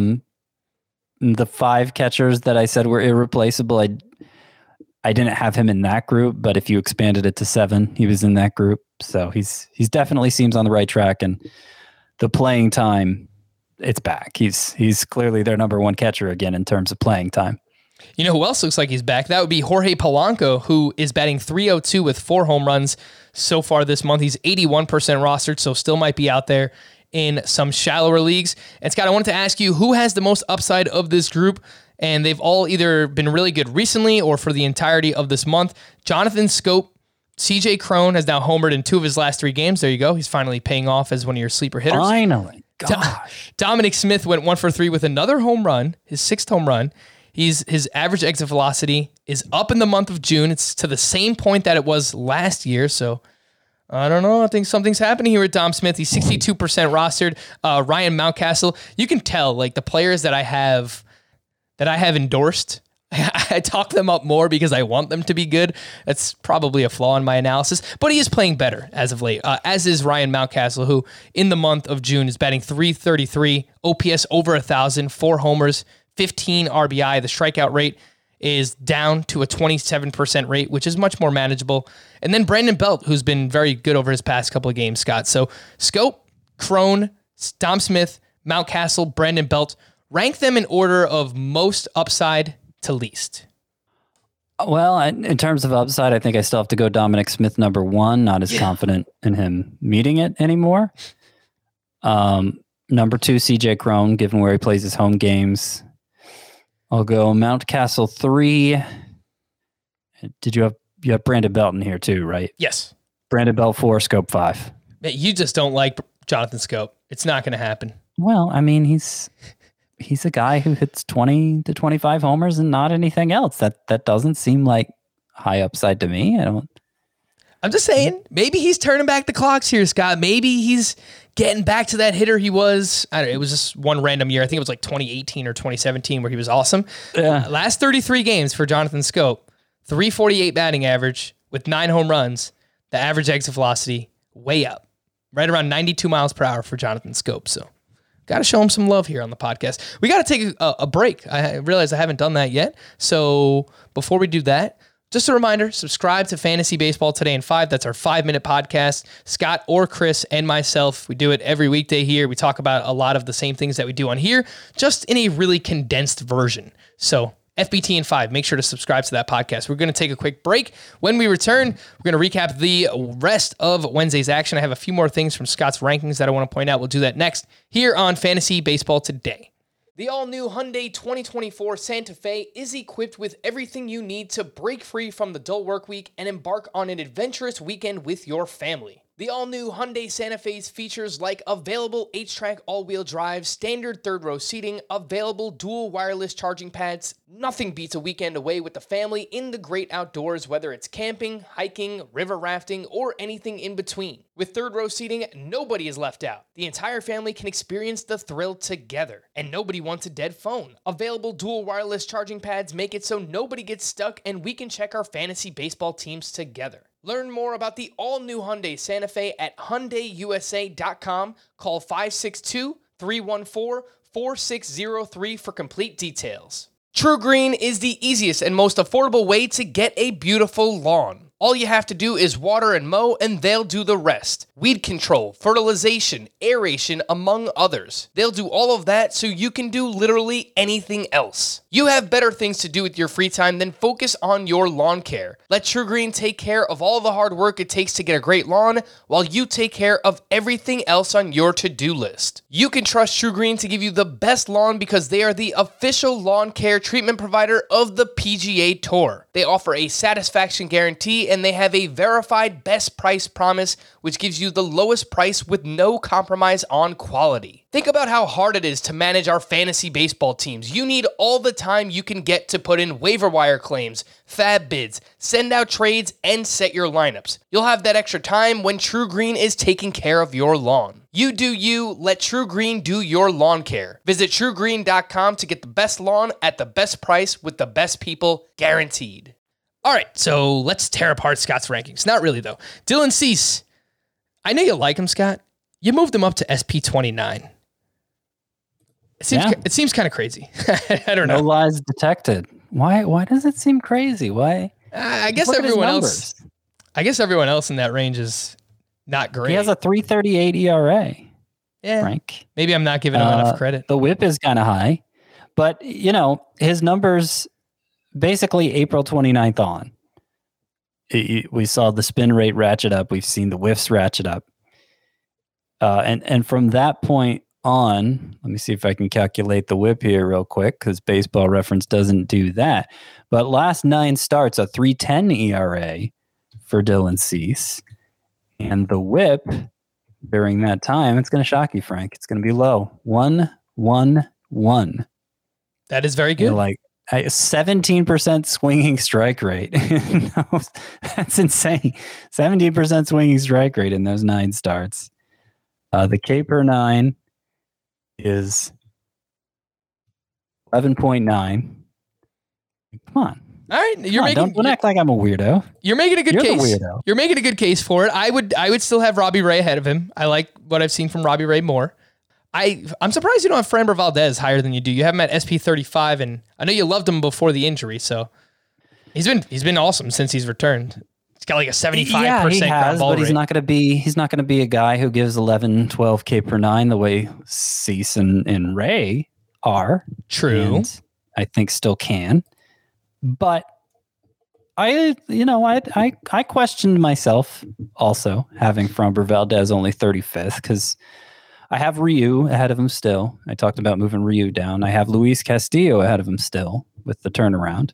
the 5 catchers that I said were irreplaceable, I didn't have him in that group, but if you expanded it to 7, he was in that group. So he's definitely seems on the right track, and the playing time, it's back. He's clearly their number 1 catcher again in terms of playing time. You know who else looks like he's back? That would be Jorge Polanco, who is batting .302 with 4 home runs so far this month. He's 81% rostered, so still might be out there in some shallower leagues. And Scott, I wanted to ask you, who has the most upside of this group? And they've all either been really good recently or for the entirety of this month. Jonathan Scope, CJ Cron has now homered in 2 of his last 3 games. There you go. He's finally paying off as one of your sleeper hitters. Finally. Gosh. Dominic Smith went 1 for 3 with another home run, his 6th home run. His average exit velocity is up in the month of June. It's to the same point that it was last year. So I don't know. I think something's happening here with Dom Smith. He's 62% rostered. Ryan Mountcastle. You can tell, like, the players that I have endorsed, I talk them up more because I want them to be good. That's probably a flaw in my analysis, but he is playing better as of late, as is Ryan Mountcastle, who in the month of June is batting .333, OPS over 1,000, 4 homers, 15 RBI. The strikeout rate is down to a 27% rate, which is much more manageable. And then Brandon Belt, who's been very good over his past couple of games, Scott. So Scope, Cron, Dom Smith, Mountcastle, Brandon Belt, rank them in order of most upside to least. Well, in terms of upside, I think I still have to go Dominic Smith number 1. Not as confident in him meeting it anymore. Number 2, CJ Cron, given where he plays his home games. I'll go Mountcastle 3. Did you have Brandon Belt in here too, right? Yes. Brandon Belt 4, Scope 5. You just don't like Jonathan Scope. It's not going to happen. Well, I mean, he's a guy who hits 20 to 25 homers and not anything else. That doesn't seem like high upside to me. I'm just saying, maybe he's turning back the clocks here, Scott. Maybe he's getting back to that hitter he was. I don't know, it was just one random year. I think it was like 2018 or 2017 where he was awesome. Yeah. Last 33 games for Jonathan Scope, .348 batting average with 9 home runs. The average exit velocity way up, right around 92 miles per hour for Jonathan Scope. So got to show him some love here on the podcast. We got to take a break. I realize I haven't done that yet. So before we do that, just a reminder, subscribe to Fantasy Baseball Today in 5. That's our 5-minute podcast. Scott or Chris and myself, we do it every weekday here. We talk about a lot of the same things that we do on here, just in a really condensed version. So FBT in 5, make sure to subscribe to that podcast. We're going to take a quick break. When we return, we're going to recap the rest of Wednesday's action. I have a few more things from Scott's rankings that I want to point out. We'll do that next here on Fantasy Baseball Today. The all-new Hyundai 2024 Santa Fe is equipped with everything you need to break free from the dull work week and embark on an adventurous weekend with your family. The all-new Hyundai Santa Fe's features like available H-Track all-wheel drive, standard third-row seating, available dual wireless charging pads. Nothing beats a weekend away with the family in the great outdoors, whether it's camping, hiking, river rafting, or anything in between. With third-row seating, nobody is left out. The entire family can experience the thrill together, and nobody wants a dead phone. Available dual wireless charging pads make it so nobody gets stuck, and we can check our fantasy baseball teams together. Learn more about the all-new Hyundai Santa Fe at HyundaiUSA.com. Call 562-314-4603 for complete details. True Green is the easiest and most affordable way to get a beautiful lawn. All you have to do is water and mow, and they'll do the rest. Weed control, fertilization, aeration, among others. They'll do all of that so you can do literally anything else. You have better things to do with your free time than focus on your lawn care. Let True Green take care of all the hard work it takes to get a great lawn, while you take care of everything else on your to-do list. You can trust True Green to give you the best lawn because they are the official lawn care treatment provider of the PGA Tour. They offer a satisfaction guarantee, and they have a verified best price promise, which gives you the lowest price with no compromise on quality. Think about how hard it is to manage our fantasy baseball teams. You need all the time you can get to put in waiver wire claims, fab bids, send out trades, and set your lineups. You'll have that extra time when True Green is taking care of your lawn. You do you, let True Green do your lawn care. Visit TrueGreen.com to get the best lawn at the best price with the best people guaranteed. All right, so let's tear apart Scott's rankings. Not really, though. Dylan Cease, I know you like him, Scott. You moved him up to SP29. It seems kind of crazy. I don't know. No lies detected. Why does it seem crazy? Why? I guess everyone else. I guess everyone else in that range is not great. He has a 3.38 ERA. Yeah, Frank. Maybe I'm not giving him enough credit. The WHIP is kind of high, but his numbers basically April 29th on. We saw the spin rate ratchet up. We've seen the whiffs ratchet up, and from that point on, let me see if I can calculate the WHIP here real quick, because Baseball Reference doesn't do that. But last 9 starts, a 3.10 ERA for Dylan Cease. And the WHIP during that time, it's going to shock you, Frank. It's going to be low. 1.11. That is very good. Like a 17% swinging strike rate. That's insane. 17% swinging strike rate in those 9 starts. The K per 9 is 11.9. Come on. All right, don't act like I'm a weirdo. You're making a good You're case. The weirdo. You're making a good case for it. I would still have Robbie Ray ahead of him. I like what I've seen from Robbie Ray more. I'm surprised you don't have Framber Valdez higher than you do. You have him at SP 35, and I know you loved him before the injury, so he's been awesome since he's returned. He's got like a 75% ground ball but rate. he's not going to be a guy who gives 11, 12 K per 9 the way Cease and Ray are. True. And I think still can. But I questioned myself also having Framber Valdez only 35th, because I have Ryu ahead of him still. I talked about moving Ryu down. I have Luis Castillo ahead of him still with the turnaround.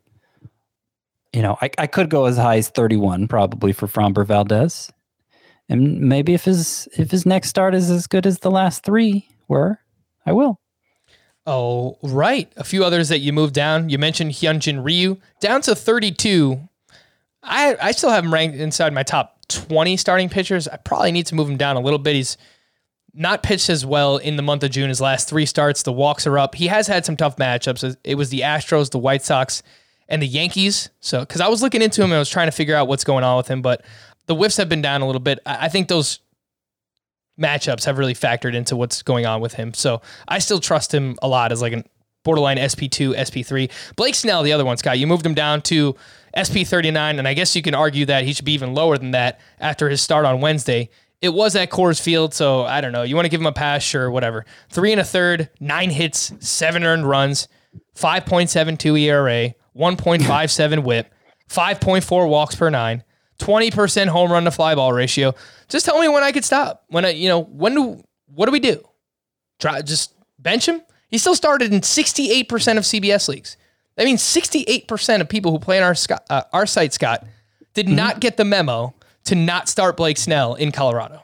I could go as high as 31 probably for Framber Valdez. And maybe if his next start is as good as the last 3 were, I will. Oh, right. A few others that you moved down. You mentioned Hyunjin Ryu, down to 32. I still have him ranked inside my top 20 starting pitchers. I probably need to move him down a little bit. He's not pitched as well in the month of June. His last 3 starts, the walks are up. He has had some tough matchups. It was the Astros, the White Sox, and the Yankees. So, because I was looking into him and I was trying to figure out what's going on with him, but the whiffs have been down a little bit. I think those matchups have really factored into what's going on with him. So I still trust him a lot as like a borderline SP2, SP3. Blake Snell, the other one, Scott, you moved him down to SP39, and I guess you can argue that he should be even lower than that after his start on Wednesday. It was at Coors Field, so I don't know. You want to give him a pass? Sure, whatever. 3 1/3, 9 hits, 7 earned runs, 5.72 ERA, 1.57 WHIP, 5.4 walks per 9, 20% home run to fly ball ratio. Just tell me when I could stop. What do we do? Just bench him? He still started in 68% of CBS leagues. That means 68% of people who play on our site, Scott, did not get the memo to not start Blake Snell in Colorado.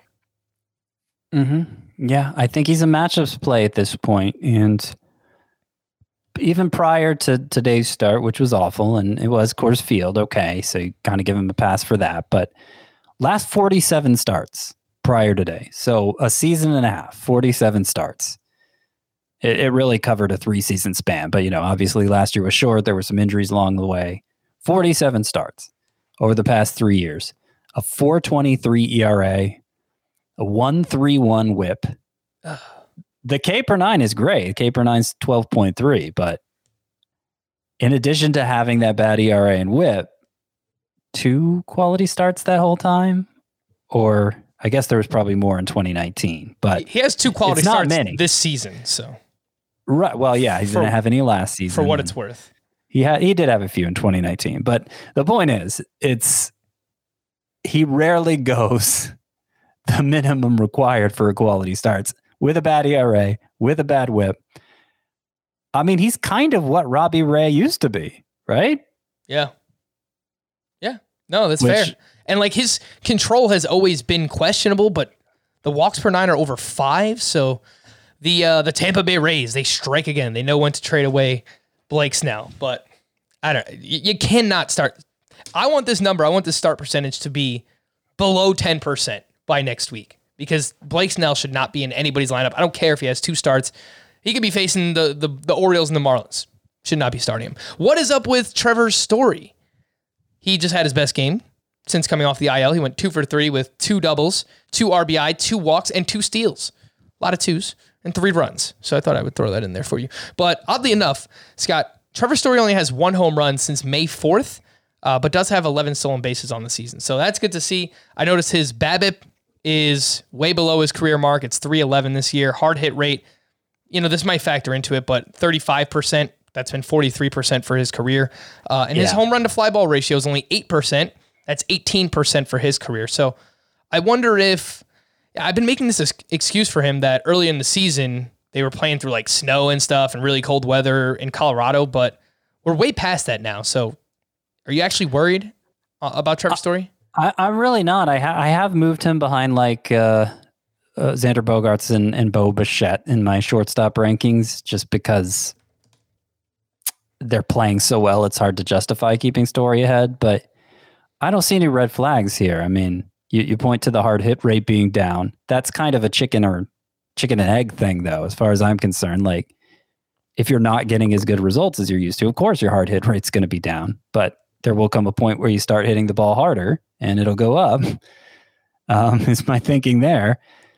Yeah, I think he's a matchups play at this point. And even prior to today's start, which was awful, and it was Coors Field, okay, so you kind of give him a pass for that. But last 47 starts prior today. So a season and a half, 47 starts. It really covered a 3-season span. But, obviously last year was short. There were some injuries along the way. 47 starts over the past 3 years. A 4.23 ERA, a 1.31 WHIP. The K per 9 is great. K per 9's 12.3, but in addition to having that bad ERA and WHIP, 2 quality starts that whole time, or I guess there was probably more in 2019. But he has 2 quality starts this season, so right. Well, yeah, he didn't have any last season. For what it's worth, he did have a few in 2019. But the point is, he rarely goes the minimum required for a quality starts with a bad ERA, with a bad WHIP. I mean, he's kind of what Robbie Ray used to be, right? Yeah. No, that's fair. And like his control has always been questionable, but the walks per 9 are over 5. So the Tampa Bay Rays, they strike again. They know when to trade away Blake Snell, but you cannot start. I want this start percentage to be below 10% by next week, because Blake Snell should not be in anybody's lineup. I don't care if he has 2 starts. He could be facing the Orioles and the Marlins. Should not be starting him. What is up with Trevor Story? He just had his best game since coming off the IL. He went 2 for 3 with 2 doubles, 2 RBI, 2 walks, and 2 steals. A lot of 2s and 3 runs. So I thought I would throw that in there for you. But oddly enough, Scott, Trevor Story only has 1 home run since May 4th, but does have 11 stolen bases on the season. So that's good to see. I noticed his BABIP is way below his career mark. It's 3.11 this year. Hard hit rate, this might factor into it, but 35%. That's been 43% for his career. And his home run to fly ball ratio is only 8%. That's 18% for his career. So I wonder if I've been making this excuse for him that early in the season, they were playing through like snow and stuff and really cold weather in Colorado, but we're way past that now. So are you actually worried about Trevor Story? I'm really not. I have moved him behind like Xander Bogaerts and Bo Bichette in my shortstop rankings, just because they're playing so well. It's hard to justify keeping Story ahead, but I don't see any red flags here. I mean, you point to the hard hit rate being down. That's kind of a chicken and egg thing, though, as far as I'm concerned. Like, if you're not getting as good results as you're used to, of course your hard hit rate's going to be down, but there will come a point where you start hitting the ball harder and it'll go up. Is my thinking there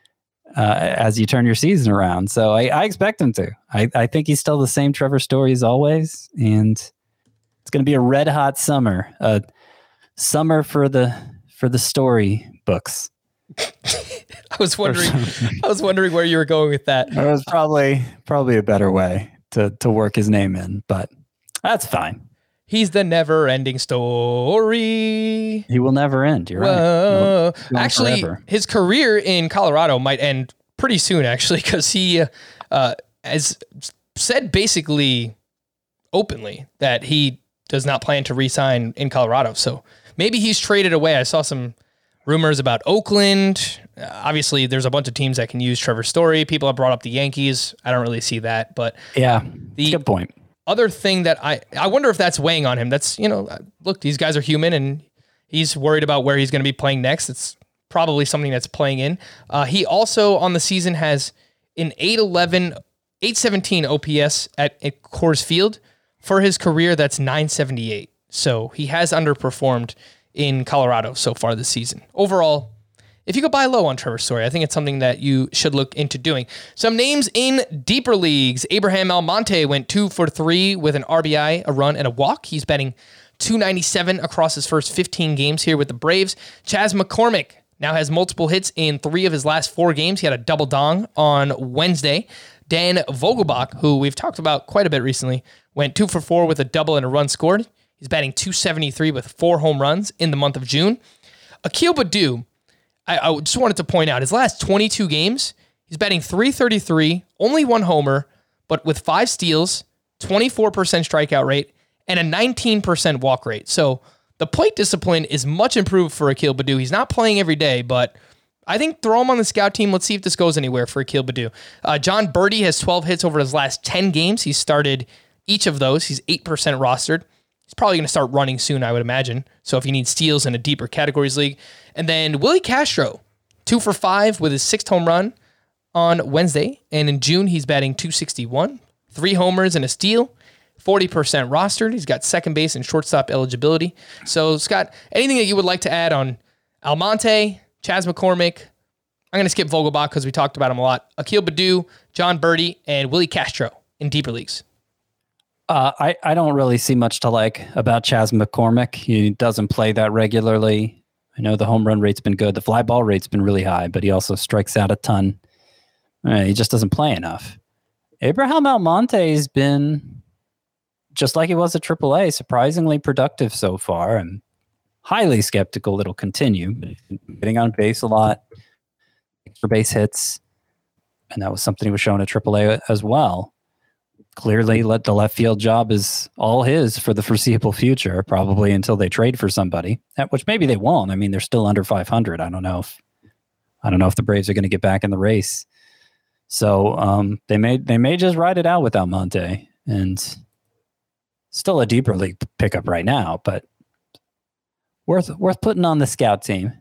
as you turn your season around. So I expect him to. I think he's still the same Trevor Story as always, and it's going to be a red hot summer. Summer for the Story books. I was wondering where you were going with that. There was probably a better way to work his name in, but that's fine. He's the never-ending story. He will never end. You're right. Actually, forever. His career in Colorado might end pretty soon, actually, because he has said basically openly that he does not plan to re-sign in Colorado. So maybe he's traded away. I saw some rumors about Oakland. Obviously, there's a bunch of teams that can use Trevor Story. People have brought up the Yankees. I don't really see that, but yeah, good point. Other thing that I wonder if that's weighing on him. That's, look, these guys are human and he's worried about where he's going to be playing next. It's probably something that's playing in. He also on the season has an 817 OPS at Coors Field. For his career, that's 978. So he has underperformed in Colorado so far this season. Overall, if you could buy low on Trevor Story, I think it's something that you should look into doing. Some names in deeper leagues. Abraham Almonte went 2 for 3 with an RBI, a run, and a walk. He's batting .297 across his first 15 games here with the Braves. Chas McCormick now has multiple hits in 3 of his last 4 games. He had a double dong on Wednesday. Dan Vogelbach, who we've talked about quite a bit recently, went 2 for 4 with a double and a run scored. He's batting .273 with 4 home runs in the month of June. Akil Baddoo, I just wanted to point out, his last 22 games, he's batting .333, only 1 homer, but with 5 steals, 24% strikeout rate, and a 19% walk rate. So the plate discipline is much improved for Akil Baddoo. He's not playing every day, but I think throw him on the scout team. Let's see if this goes anywhere for Akil Baddoo. John Birdie has 12 hits over his last 10 games. He started each of those. He's 8% rostered. He's probably going to start running soon, I would imagine. So if you need steals in a deeper categories league. And then Willie Castro, 2 for 5 with his 6th home run on Wednesday. And in June, he's batting .261, 3 homers and a steal, 40% rostered. He's got second base and shortstop eligibility. So, Scott, anything that you would like to add on Almonte, Chas McCormick? I'm going to skip Vogelbach because we talked about him a lot. Akil Baddoo, John Birdie, and Willie Castro in deeper leagues. I don't really see much to like about Chas McCormick. He doesn't play that regularly. I know the home run rate's been good. The fly ball rate's been really high, but he also strikes out a ton. He just doesn't play enough. Abraham Almonte's been, just like he was at AAA, surprisingly productive so far. I'm highly skeptical it'll continue. Getting on base a lot, extra base hits, and that was something he was shown at AAA as well. Clearly, the left field job is all his for the foreseeable future, probably until they trade for somebody, which maybe they won't. I mean, they're still under 500. I don't know if the Braves are going to get back in the race. So they may just ride it out with Almonte, and still a deeper league pickup right now, but worth putting on the scout team.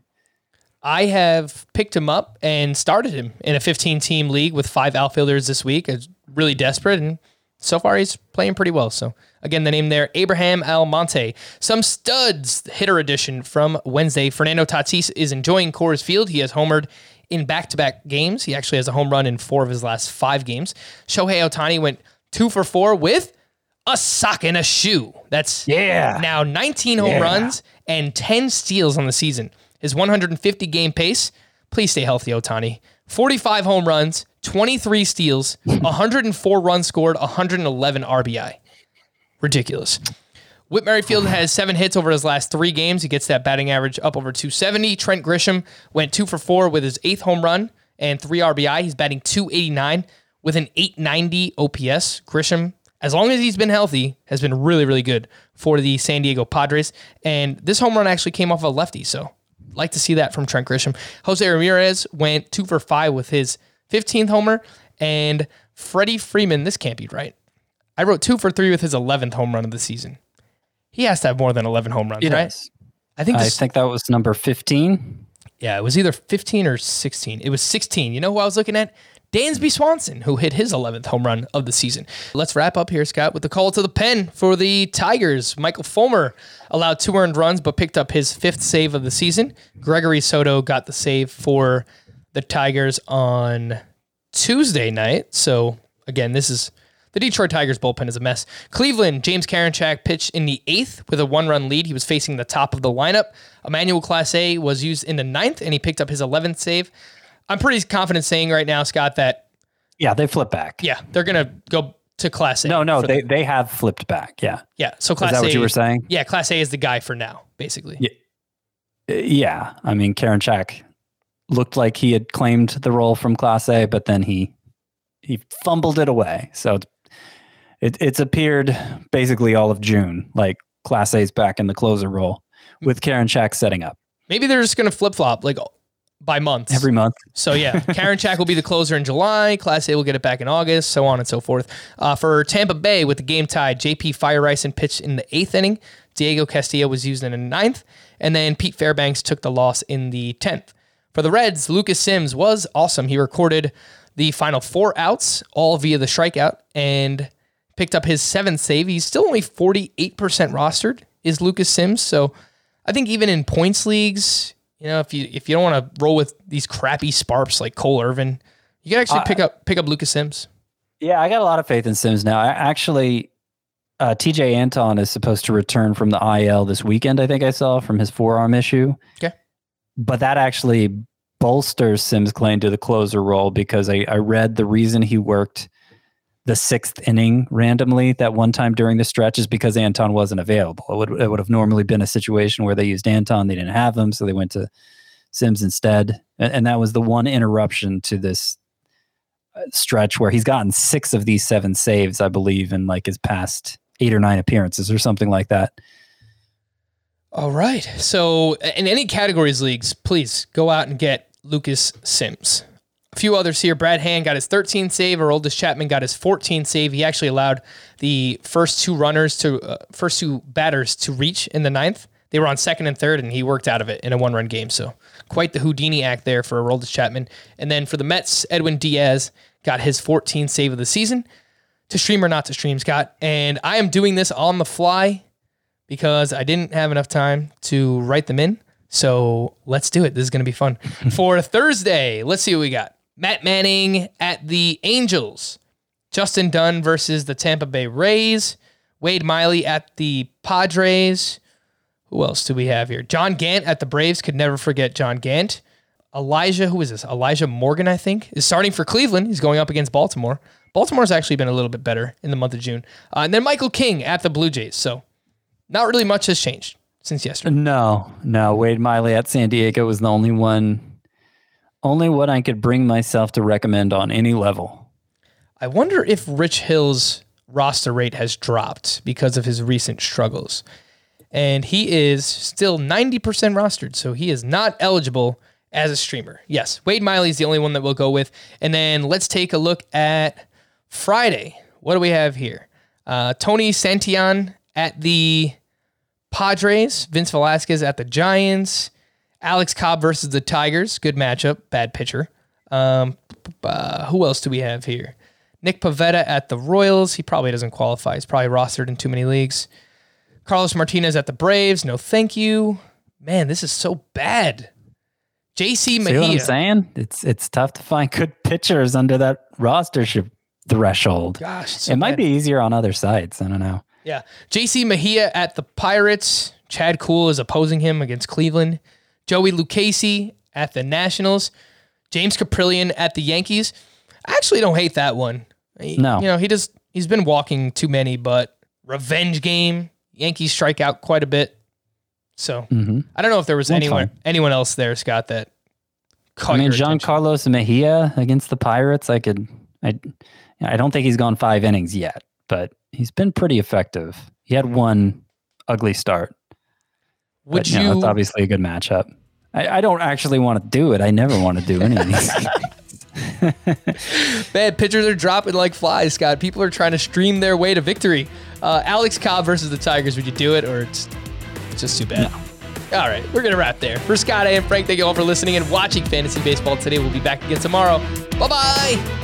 I have picked him up and started him in a 15-team league with 5 outfielders this week. I was really desperate, and so far he's playing pretty well. So again, the name there, Abraham Almonte. Some studs hitter edition from Wednesday. Fernando Tatis is enjoying Coors Field. He has homered in back-to-back games. He actually has a home run in 4 of his last 5 games. Shohei Ohtani went 2 for 4 with a sock and a shoe. That's now 19 home runs and 10 steals on the season. His 150-game pace, please stay healthy, Ohtani. 45 home runs, 23 steals, 104 runs scored, 111 RBI. Ridiculous. Whit Merrifield has 7 hits over his last 3 games. He gets that batting average up over 270. Trent Grisham went 2 for 4 with his 8th home run and 3 RBI. He's batting .289 with an .890 OPS. Grisham, as long as he's been healthy, has been really, really good for the San Diego Padres. And this home run actually came off a lefty, so like to see that from Trent Grisham. Jose Ramirez went 2 for 5 with his 15th homer. And Freddie Freeman, this can't be right. I wrote 2 for 3 with his 11th home run of the season. He has to have more than 11 home runs, right? I think that was number 15. Yeah, it was either 15 or 16. It was 16. You know who I was looking at? Dansby Swanson, who hit his 11th home run of the season. Let's wrap up here, Scott, with the call to the pen for the Tigers. Michael Fulmer allowed 2 earned runs, but picked up his 5th save of the season. Gregory Soto got the save for the Tigers on Tuesday night. So, again, the Detroit Tigers bullpen is a mess. Cleveland, James Karinchak pitched in the 8th with a 1-run lead. He was facing the top of the lineup. Emmanuel Clase was used in the 9th, and he picked up his 11th save. I'm pretty confident saying right now, Scott, that... Yeah, they flip back. Yeah, they're going to go to Class A. No, they have flipped back, yeah. Yeah, so Class A... Is that what you were saying? Yeah, Class A is the guy for now, basically. Yeah, I mean, Karinchak looked like he had claimed the role from Class A, but then he fumbled it away. So it's appeared basically all of June, like Class A's back in the closer role with Karinchak setting up. Maybe they're just going to flip-flop, like... by months. Every month. So yeah, Karinchak will be the closer in July. Class A will get it back in August, so on and so forth. For Tampa Bay, with the game tied, JP Fireisen pitched in the 8th inning. Diego Castillo was used in the 9th. And then Pete Fairbanks took the loss in the 10th. For the Reds, Lucas Sims was awesome. He recorded the final 4 outs, all via the strikeout, and picked up his 7th save. He's still only 48% rostered, is Lucas Sims. So I think even in points leagues... You know, if you don't want to roll with these crappy sparps like Cole Irvin, you can actually pick up Lucas Sims. Yeah, I got a lot of faith in Sims now. TJ Anton is supposed to return from the IL this weekend, I think I saw, from his forearm issue. Okay. But that actually bolsters Sims' claim to the closer role because I read the reason he worked the 6th inning randomly that one time during the stretch is because Anton wasn't available. It would have normally been a situation where they used Anton, they didn't have him, so they went to Sims instead. And that was the one interruption to this stretch where he's gotten 6 of these 7 saves, I believe, in like his past 8 or 9 appearances or something like that. All right. So in any categories leagues, please go out and get Lucas Sims. A few others here. Brad Hand got his 13th save. Aroldis Chapman got his 14th save. He actually allowed the first two batters to reach in the 9th. They were on 2nd and 3rd, and he worked out of it in a 1-run game. So quite the Houdini act there for Aroldis Chapman. And then for the Mets, Edwin Diaz got his 14th save of the season. To stream or not to stream, Scott. And I am doing this on the fly because I didn't have enough time to write them in. So let's do it. This is going to be fun. For Thursday, let's see what we got. Matt Manning at the Angels. Justin Dunn versus the Tampa Bay Rays. Wade Miley at the Padres. Who else do we have here? John Gant at the Braves. Could never forget John Gant. Elijah Morgan, I think, is starting for Cleveland. He's going up against Baltimore. Baltimore's actually been a little bit better in the month of June. And then Michael King at the Blue Jays. So not really much has changed since yesterday. No. Wade Miley at San Diego was the only one I could bring myself to recommend on any level. I wonder if Rich Hill's roster rate has dropped because of his recent struggles. And he is still 90% rostered, so he is not eligible as a streamer. Yes, Wade Miley is the only one that we'll go with. And then let's take a look at Friday. What do we have here? Tony Santillan at the Padres. Vince Velasquez at the Giants. Alex Cobb versus the Tigers. Good matchup. Bad pitcher. Who else do we have here? Nick Pivetta at the Royals. He probably doesn't qualify. He's probably rostered in too many leagues. Carlos Martinez at the Braves. No, thank you. Man, this is so bad. JC Mejia. See what I'm saying? It's tough to find good pitchers under that rostership threshold. Gosh, so it might be easier on other sites. I don't know. Yeah. JC Mejia at the Pirates. Chad Kuhl is opposing him against Cleveland. Joey Lucchesi at the Nationals. James Caprillion at the Yankees. I actually don't hate that one. No. You know, he's been walking too many, but revenge game. Yankees strike out quite a bit. So I don't know if there was anyone else there, Scott, that caught your attention. Giancarlo Mejia against the Pirates. I don't think he's gone 5 innings yet, but he's been pretty effective. He had one ugly start. It's obviously a good matchup. I don't actually want to do it. I never want to do any of these. Bad pitchers are dropping like flies, Scott. People are trying to stream their way to victory. Alex Cobb versus the Tigers. Would you do it, or it's just too bad? No. All right, we're going to wrap there. For Scott and Frank, thank you all for listening and watching Fantasy Baseball today. We'll be back again tomorrow. Bye-bye.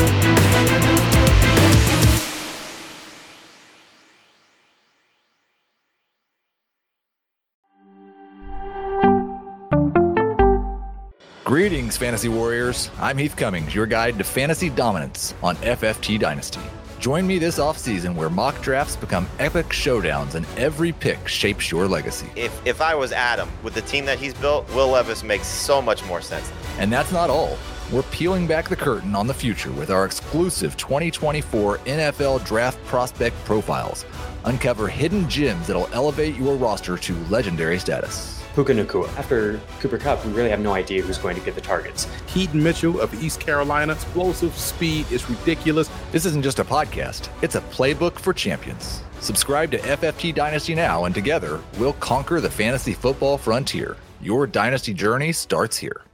Greetings, Fantasy Warriors. I'm Heath Cummings, your guide to fantasy dominance on FFT Dynasty. Join me this offseason where mock drafts become epic showdowns and every pick shapes your legacy. If I was Adam, with the team that he's built, Will Levis makes so much more sense. And that's not all. We're peeling back the curtain on the future with our exclusive 2024 NFL Draft Prospect Profiles. Uncover hidden gems that'll elevate your roster to legendary status. Puka Nacua. After Cooper Kupp, we really have no idea who's going to get the targets. Keaton Mitchell of East Carolina, explosive speed is ridiculous. This isn't just a podcast, it's a playbook for champions. Subscribe to FFT Dynasty now, and together, we'll conquer the fantasy football frontier. Your dynasty journey starts here.